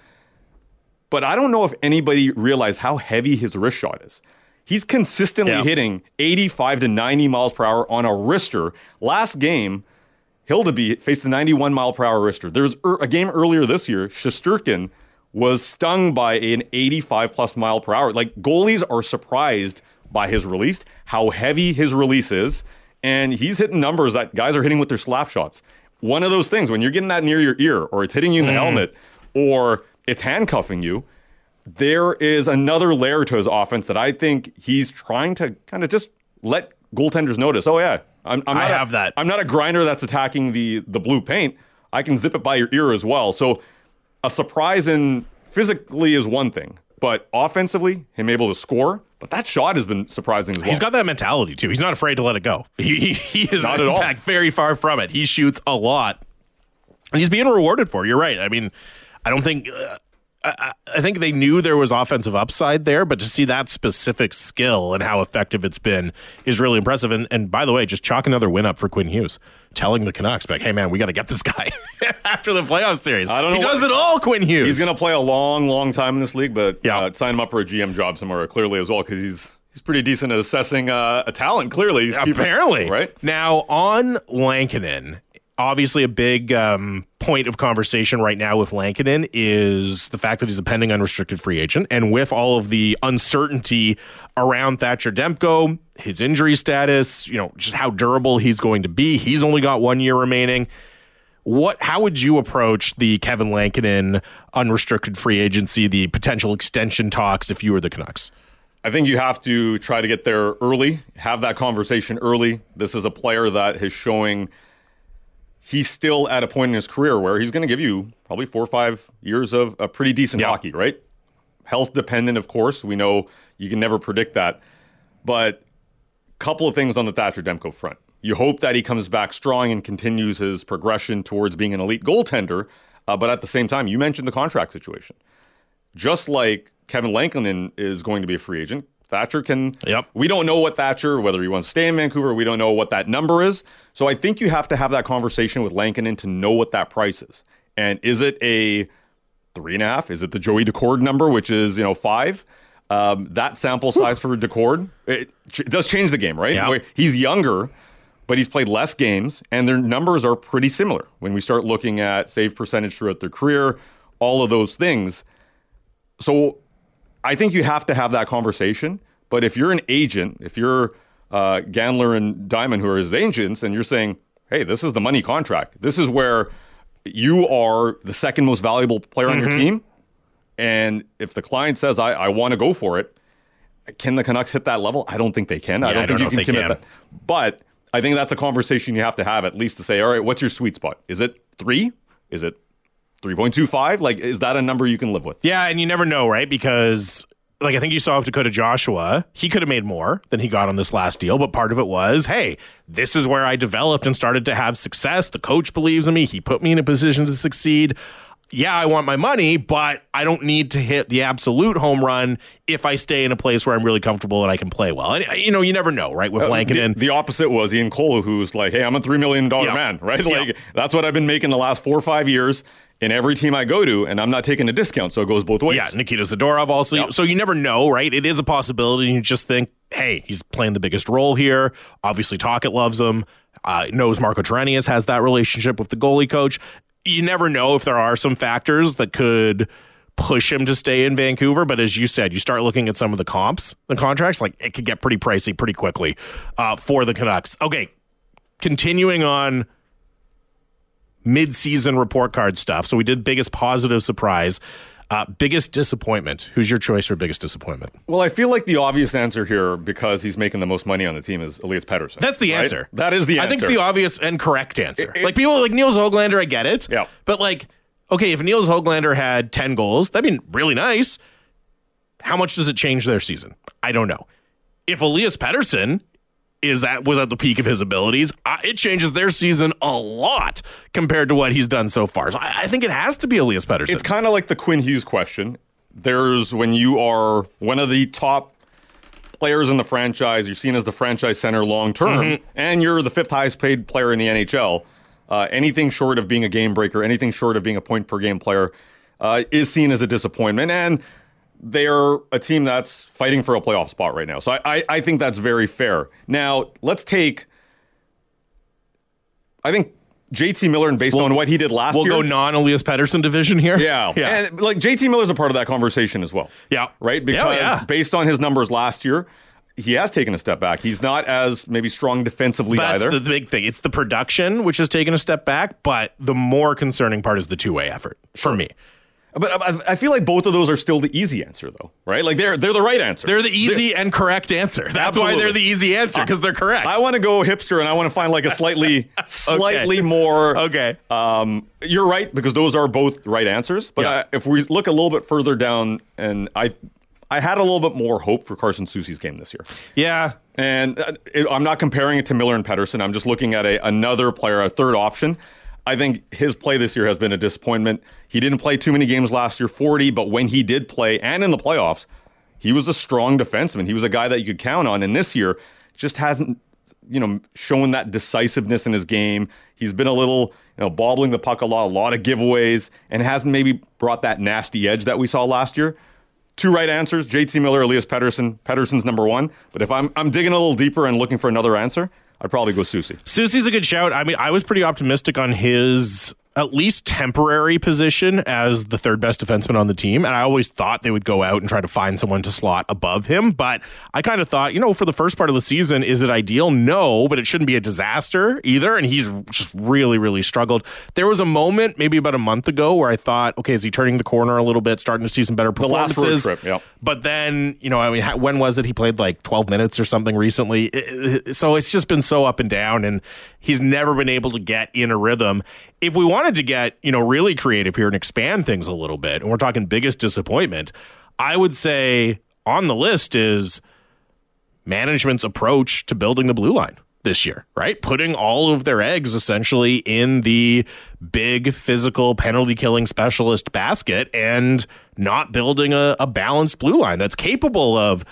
But I don't know if anybody realized how heavy his wrist shot is. He's consistently Yeah. hitting eighty-five to ninety miles per hour on a wrister. Last game, Hildeby faced a ninety-one mile per hour wrister. There was er- a game earlier this year, Shesterkin was stung by an eighty-five plus mile per hour. Like, goalies are surprised by his release, how heavy his release is, and he's hitting numbers that guys are hitting with their slap shots. One of those things, when you're getting that near your ear, or it's hitting you in the Mm. helmet, or it's handcuffing you, there is another layer to his offense that I think he's trying to kind of just let goaltenders notice. Oh yeah, I'm, I'm I not have a, that. I'm not a grinder that's attacking the the blue paint. I can zip it by your ear as well. So a surprise in physically is one thing, but offensively, him able to score. But that shot has been surprising as well. He's got that mentality, too. He's not afraid to let it go. He, he, he is, Not in at all. fact, very far from it. He shoots a lot. And he's being rewarded for it. You're right. I mean, I don't think... Uh, I, I think they knew there was offensive upside there, but to see that specific skill and how effective it's been is really impressive. And, and by the way, just chalk another win up for Quinn Hughes, telling the Canucks, like, hey, man, we got to get this guy after the playoff series. I don't know He what- does it all, Quinn Hughes. He's going to play a long, long time in this league, but Yeah. uh, sign him up for a G M job somewhere clearly as well, because he's he's pretty decent at assessing uh, a talent. Clearly, He's keeping- Apparently. right? Now, on Lankinen, obviously a big um, point of conversation right now with Lankinen is the fact that he's a pending unrestricted free agent. And with all of the uncertainty around Thatcher Demko, his injury status, you know, just how durable he's going to be, he's only got one year remaining. What? How would you approach the Kevin Lankinen unrestricted free agency, the potential extension talks if you were the Canucks? I think you have to try to get there early, have that conversation early. This is a player that is showing he's still at a point in his career where he's going to give you probably four or five years of a pretty decent yep. hockey, right? Health dependent, of course. We know you can never predict that. But a couple of things on the Thatcher Demko front. You hope that he comes back strong and continues his progression towards being an elite goaltender. Uh, but at the same time, you mentioned the contract situation. Just like Kevin Lankinen is going to be a free agent, Thatcher can... Yep. We don't know what Thatcher, whether he wants to stay in Vancouver, we don't know what that number is. So I think you have to have that conversation with Lankinen to know what that price is. And is it a three and a half? Is it the Joey Decord number, which is, you know, five? Um, that sample size for Decord, it, it does change the game, right? Yep. He's younger, but he's played less games, and their numbers are pretty similar. When we start looking at save percentage throughout their career, all of those things. So I think you have to have that conversation. But if you're an agent, if you're uh, Gandler and Diamond, who are his agents, and you're saying, hey, this is the money contract. This is where you are the second most valuable player mm-hmm. on your team. And if the client says, I, I want to go for it, can the Canucks hit that level? I don't think they can. Yeah, I don't I think don't you can commit can. that. But I think that's a conversation you have to have, at least to say, all right, what's your sweet spot? Is it three? Is it three point two five? Like, is that a number you can live with? Yeah, and you never know, right? Because, like, I think you saw with Dakota Joshua, he could have made more than he got on this last deal, but part of it was, hey, this is where I developed and started to have success. The coach believes in me. He put me in a position to succeed. Yeah, I want my money, but I don't need to hit the absolute home run if I stay in a place where I'm really comfortable and I can play well. And, you know, you never know, right, with uh, Lankinen. The, the opposite was Ian Cole, who's like, hey, I'm a three million dollars yep. man, right? Like, yep. that's what I've been making the last four or five years in every team I go to, and I'm not taking a discount, so it goes both ways. Yeah, Nikita Zadorov also. Yep. So you never know, right? It is a possibility, and you just think, hey, he's playing the biggest role here. Obviously, Tocchet loves him, uh, knows Marco Terenius has that relationship with the goalie coach. You never know if there are some factors that could push him to stay in Vancouver. But as you said, you start looking at some of the comps, the contracts, like it could get pretty pricey pretty quickly uh, for the Canucks. Okay, continuing on mid-season report card stuff. So we did biggest positive surprise. Uh, biggest disappointment. Who's your choice for biggest disappointment? Well, I feel like the obvious answer here, because he's making the most money on the team, is Elias Pettersson. That's the right? answer. That is the answer. I think it's the obvious and correct answer. It, it, like people like Niels Höglander, I get it. Yeah. But like, okay, if Niels Höglander had ten goals, that'd be really nice. How much does it change their season? I don't know. If Elias Pettersson is at was at the peak of his abilities, uh, it changes their season a lot compared to what he's done so far. So I, I think it has to be Elias Pettersson. It's kind of like the Quinn Hughes question. There's when you are one of the top players in the franchise, you're seen as the franchise center long term, mm-hmm. and you're the fifth highest paid player in the N H L. Uh, anything short of being a game breaker, anything short of being a point per game player, uh, is seen as a disappointment. And they're a team that's fighting for a playoff spot right now. So I, I, I think that's very fair. Now, let's take, I think, J T Miller, and based we'll, on what he did last we'll year. We'll go non-Elias Pettersson division here. Yeah. yeah. And like J T Miller's a part of that conversation as well. Yeah. Right? Because yeah, yeah. based on his numbers last year, he has taken a step back. He's not as maybe strong defensively That's either. That's the big thing. It's the production, which has taken a step back, but the more concerning part is the two-way effort sure. for me. But I feel like both of those are still the easy answer, though, right? Like they're they're the right answer. They're the easy they're, and correct answer. That's absolutely. Why they're the easy answer, because they're correct. I want to go hipster, and I want to find like a slightly, slightly okay. more. Okay. Um, you're right, because those are both right answers. But yeah. I, if we look a little bit further down, and I, I had a little bit more hope for Carson Soucy's game this year. Yeah. And uh, it, I'm not comparing it to Miller and Pettersson. I'm just looking at a another player, a third option. I think his play this year has been a disappointment. He didn't play too many games last year, forty, but when he did play, and in the playoffs, he was a strong defenseman. He was a guy that you could count on, and this year just hasn't, you know, shown that decisiveness in his game. He's been a little, you know, bobbling the puck a lot, a lot of giveaways, and hasn't maybe brought that nasty edge that we saw last year. Two right answers, J T Miller, Elias Pettersson. Pettersson's number one. But if I'm I'm digging a little deeper and looking for another answer, I'd probably go Soucy. Soucy's a good shout. I mean, I was pretty optimistic on his at least temporary position as the third best defenseman on the team. And I always thought they would go out and try to find someone to slot above him. But I kind of thought, you know, for the first part of the season, is it ideal? No, but it shouldn't be a disaster either. And he's just really, really struggled. There was a moment maybe about a month ago where I thought, okay, is he turning the corner a little bit, starting to see some better performances? The last road trip, yeah. But then, you know, I mean, when was it? He played like twelve minutes or something recently. So it's just been so up and down, and he's never been able to get in a rhythm. If we wanted to get, you know, really creative here and expand things a little bit, and we're talking biggest disappointment, I would say on the list is management's approach to building the blue line this year, right? Putting all of their eggs essentially in the big physical penalty killing specialist basket and not building a, a balanced blue line that's capable of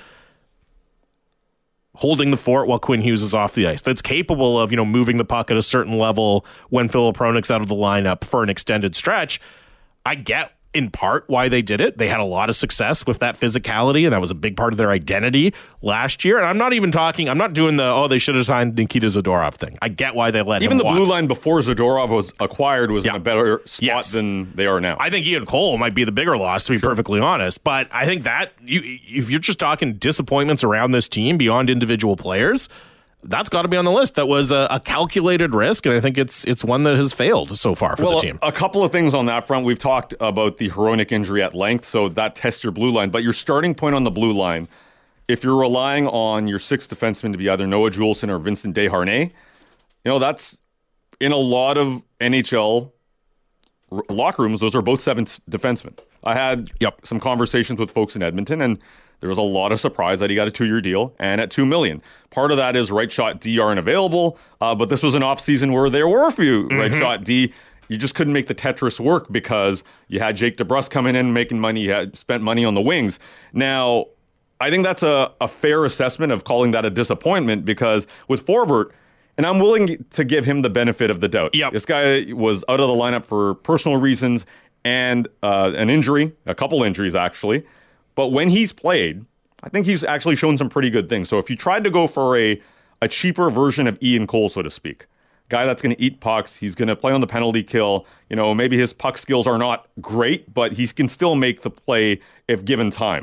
holding the fort while Quinn Hughes is off the ice, that's capable of, you know, moving the puck at a certain level when Filip Hronek's out of the lineup for an extended stretch. I get in part why they did it. They had a lot of success with that physicality, and that was a big part of their identity last year. And I'm not even talking, I'm not doing the, oh, they should have signed Nikita Zadorov thing. I get why they let even him the walk. blue line before Zadorov was acquired was Yeah. in a better spot Yes. than they are now. I think Ian Cole might be the bigger loss, to be Sure. perfectly honest. But I think that you, if you're just talking disappointments around this team beyond individual players, that's got to be on the list. That was a, a calculated risk, and I think it's it's one that has failed so far for well, the team. A, a couple of things on that front. We've talked about the Hronek injury at length, so that tests your blue line. But your starting point on the blue line, if you're relying on your sixth defenseman to be either Noah Juulsen or Vincent Desharnais, you know, that's in a lot of N H L r- locker rooms, those are both seventh defensemen. I had Yep. some conversations with folks in Edmonton, and there was a lot of surprise that he got a two-year deal and at two million dollars. Part of that is right shot D aren't available, uh, but this was an offseason where there were a few Mm-hmm. right shot D. You just couldn't make the Tetris work because you had Jake DeBrusk coming in making money. You had spent money on the wings. Now, I think that's a, a fair assessment of calling that a disappointment, because with Forbort, and I'm willing to give him the benefit of the doubt. Yep. This guy was out of the lineup for personal reasons and uh, an injury, a couple injuries actually. But when he's played, I think he's actually shown some pretty good things. So if you tried to go for a, a cheaper version of Ian Cole, so to speak, guy that's going to eat pucks, he's going to play on the penalty kill, you know, maybe his puck skills are not great, but he can still make the play if given time.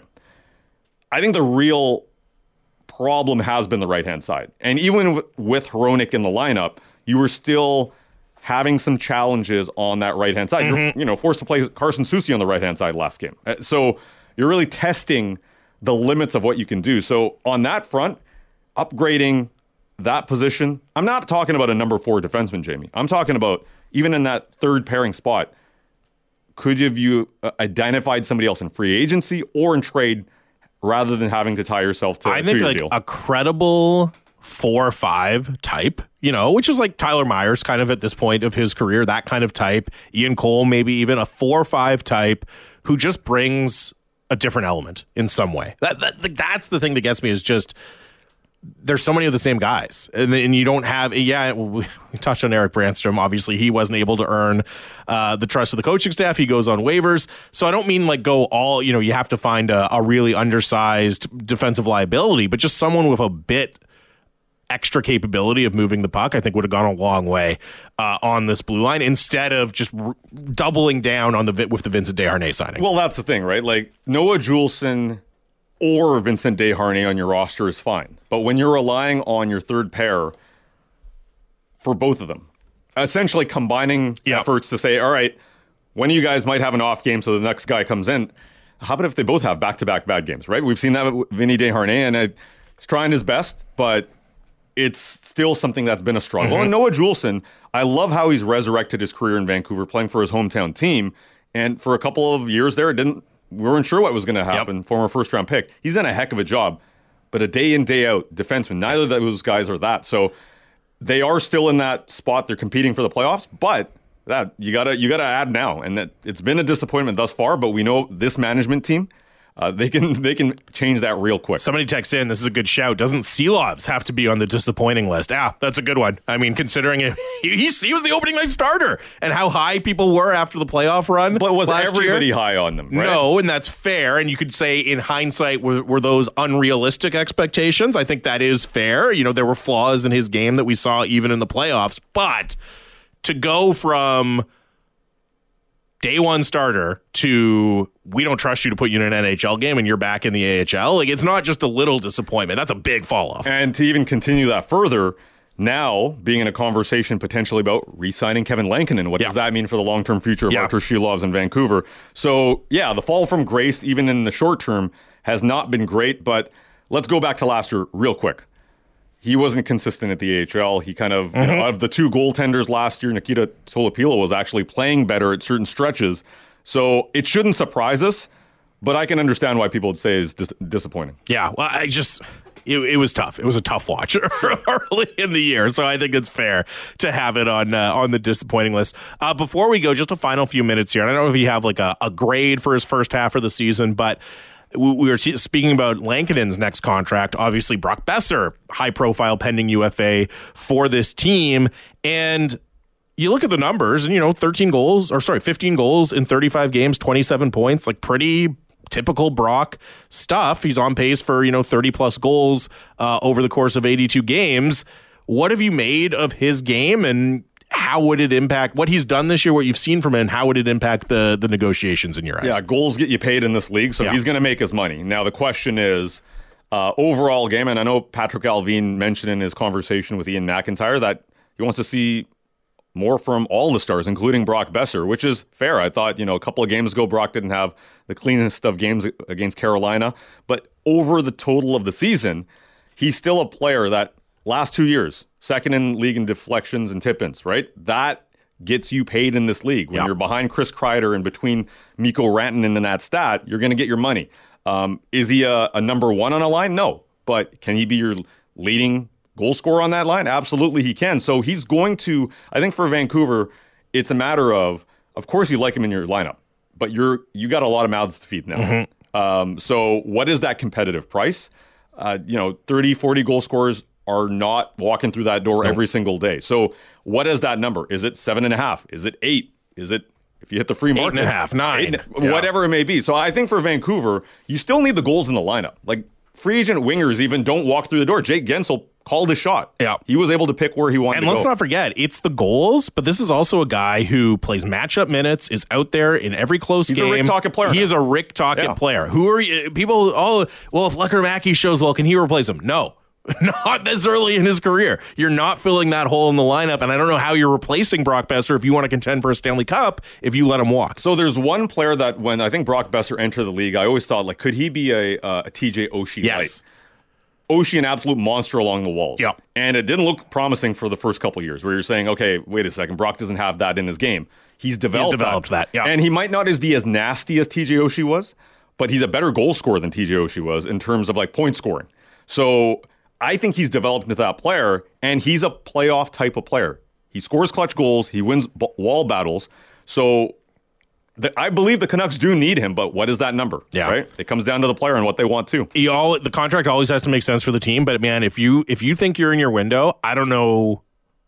I think the real problem has been the right-hand side. And even with, with Hronek in the lineup, you were still having some challenges on that right-hand side. Mm-hmm. You're, you know, forced to play Carson Soucy on the right-hand side last game. Uh, So you're really testing the limits of what you can do. So on that front, upgrading that position, I'm not talking about a number four defenseman, Jamie. I'm talking about even in that third pairing spot, could have you uh, identified somebody else in free agency or in trade rather than having to tie yourself to I a think two-year like deal? a credible four or five type, you know, which is like Tyler Myers kind of at this point of his career, that kind of type. Ian Cole, maybe even a four or five type who just brings a different element in some way. That, that that's the thing that gets me, is just there's so many of the same guys, and, and you don't have. Yeah, we, we touched on Eric Brandstrom. Obviously, he wasn't able to earn uh, the trust of the coaching staff. He goes on waivers. So I don't mean like go all. You know, you have to find a, a really undersized defensive liability, but just someone with a bit extra capability of moving the puck, I think would have gone a long way uh, on this blue line, instead of just r- doubling down on the with the Vincent Desharnais signing. Well, that's the thing, right? Like Noah Juulsen or Vincent Desharnais on your roster is fine. But when you're relying on your third pair for both of them, essentially combining Yep. efforts to say, all right, one of you guys might have an off game, so the next guy comes in. How about if they both have back-to-back bad games, right? We've seen that with Vinny Desharnais, and uh, he's trying his best, but it's still something that's been a struggle. Mm-hmm. And Noah Juulsen, I love how he's resurrected his career in Vancouver, playing for his hometown team. And for a couple of years there, it didn't. We weren't sure what was going to happen. Yep. Former first-round pick. He's done a heck of a job. But a day in, day out defenseman, neither of those guys are that. So they are still in that spot. They're competing for the playoffs. But that you gotta you gotta add now. And that it's been a disappointment thus far. But we know this management team, Uh, they can they can change that real quick. Somebody texts in, this is a good shout. Doesn't Seelovs have to be on the disappointing list? Ah, that's a good one. I mean, considering it, he, he was the opening night starter and how high people were after the playoff run. But was last everybody year? high on them, right? No, and that's fair. And you could say in hindsight, were, were those unrealistic expectations? I think that is fair. You know, there were flaws in his game that we saw even in the playoffs. But to go from day one starter to we don't trust you to put you in an N H L game and you're back in the A H L. Like, it's not just a little disappointment. That's a big fall off. And to even continue that further, now being in a conversation potentially about re-signing Kevin Lankinen. What yeah. does that mean for the long-term future of yeah. Artur Silovs in Vancouver? So, yeah, the fall from grace, even in the short term, has not been great. But let's go back to last year real quick. He wasn't consistent at the A H L. He kind of, mm-hmm. you know, out of the two goaltenders last year, Nikita Tolopilo was actually playing better at certain stretches. So it shouldn't surprise us, but I can understand why people would say it's dis- disappointing. Yeah, well, I just, it, it was tough. It was a tough watch early in the year, so I think it's fair to have it on uh, on the disappointing list. Uh, before we go, just a final few minutes here. And I don't know if you have like a, a grade for his first half of the season, but we were speaking about Lankinen's next contract. Obviously, Brock Besser, high-profile pending U F A for this team. And you look at the numbers, and, you know, thirteen goals, or sorry, fifteen goals in thirty-five games, twenty-seven points, like pretty typical Brock stuff. He's on pace for, you know, thirty-plus goals uh, over the course of eighty-two games. What have you made of his game, and how would it impact what he's done this year, what you've seen from him, and how would it impact the the negotiations in your eyes? Yeah, goals get you paid in this league, so yeah. he's going to make his money. Now, the question is, uh, overall game, and I know Patrick Alvin mentioned in his conversation with Ian McIntyre that he wants to see more from all the stars, including Brock Besser, which is fair. I thought, you know, a couple of games ago, Brock didn't have the cleanest of games against Carolina, but over the total of the season, he's still a player that last two years, second in league in deflections and tip-ins, right? That gets you paid in this league. When yeah. you're behind Chris Kreider and between Mikko Rantanen in that stat, you're going to get your money. Um, is he a, a number one on a line? No. But can he be your leading goal scorer on that line? Absolutely he can. So he's going to, I think for Vancouver, it's a matter of, of course you like him in your lineup, but you're you got a lot of mouths to feed now. Mm-hmm. Um, so what is that competitive price? Uh, you know, thirty, forty goal scorers are not walking through that door nope. every single day. So what is that number? Is it seven and a half? Is it eight? Is it, if you hit the free market? Eight and a half, nine. Eight, yeah. Whatever it may be. So I think for Vancouver, you still need the goals in the lineup. Like free agent wingers even don't walk through the door. Jake Gensel called his shot. Yeah. He was able to pick where he wanted and to go. And let's not forget, it's the goals, but this is also a guy who plays matchup minutes, is out there in every close He's game. He's a Rick Tocchet player. He now. is a Rick Tocchet yeah. player. Who are you? People, oh, well, if Lekkerimäki shows well, can he replace him? No. Not this early in his career. You're not filling that hole in the lineup, and I don't know how you're replacing Brock Besser if you want to contend for a Stanley Cup if you let him walk. So there's one player that when I think Brock Besser entered the league, I always thought, like, could he be a, uh, a T J Oshie yes. light? Oshie, an absolute monster along the walls. Yeah. And it didn't look promising for the first couple of years where you're saying, okay, wait a second, Brock doesn't have that in his game. He's developed, he's developed that. that. Yeah. And he might not as be as nasty as T J Oshie was, but he's a better goal scorer than T J Oshie was in terms of like point scoring. So I think he's developed into that player, and he's a playoff type of player. He scores clutch goals. He wins b- wall battles. So the, I believe the Canucks do need him, but what is that number? Yeah. Right? It comes down to the player and what they want to. You all, the contract always has to make sense for the team, but man, if you if you think you're in your window, I don't know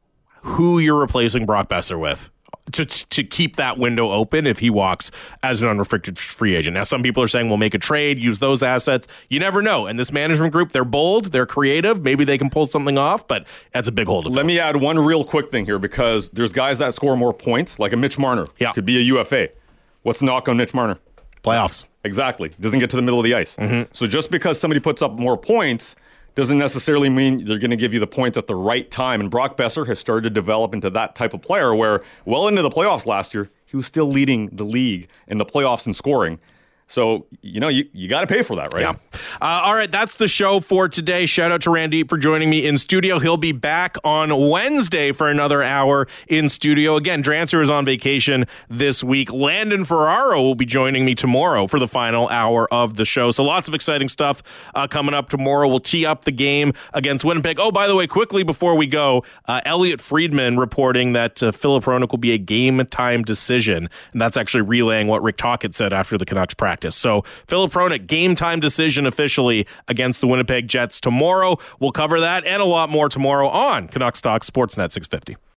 who you're replacing Brock Besser with to to keep that window open if he walks as an unrestricted free agent. Now, some people are saying we'll make a trade, use those assets. You never know. And this management group, they're bold, they're creative. Maybe they can pull something off, but that's a big hole to fill. Let me add one real quick thing here, because there's guys that score more points, like a Mitch Marner. Yeah. Could be a U F A. What's the knock on Mitch Marner? Playoffs. Exactly. Doesn't get to the middle of the ice. Mm-hmm. So just because somebody puts up more points doesn't necessarily mean they're going to give you the points at the right time. And Brock Besser has started to develop into that type of player where, well into the playoffs last year, he was still leading the league in the playoffs in scoring. So, you know, you, you got to pay for that, right? Yeah. Uh, all right, that's the show for today. Shout out to Randeep for joining me in studio. He'll be back on Wednesday for another hour in studio. Again, Drancer is on vacation this week. Landon Ferraro will be joining me tomorrow for the final hour of the show. So lots of exciting stuff uh, coming up tomorrow. We'll tee up the game against Winnipeg. Oh, by the way, quickly before we go, uh, Elliot Friedman reporting that uh, Filip Hronek will be a game-time decision. And that's actually relaying what Rick Tocchet said after the Canucks practice. practice. So Filip Hronek, game time decision officially against the Winnipeg Jets tomorrow. We'll cover that and a lot more tomorrow on Canucks Talk Sportsnet six fifty.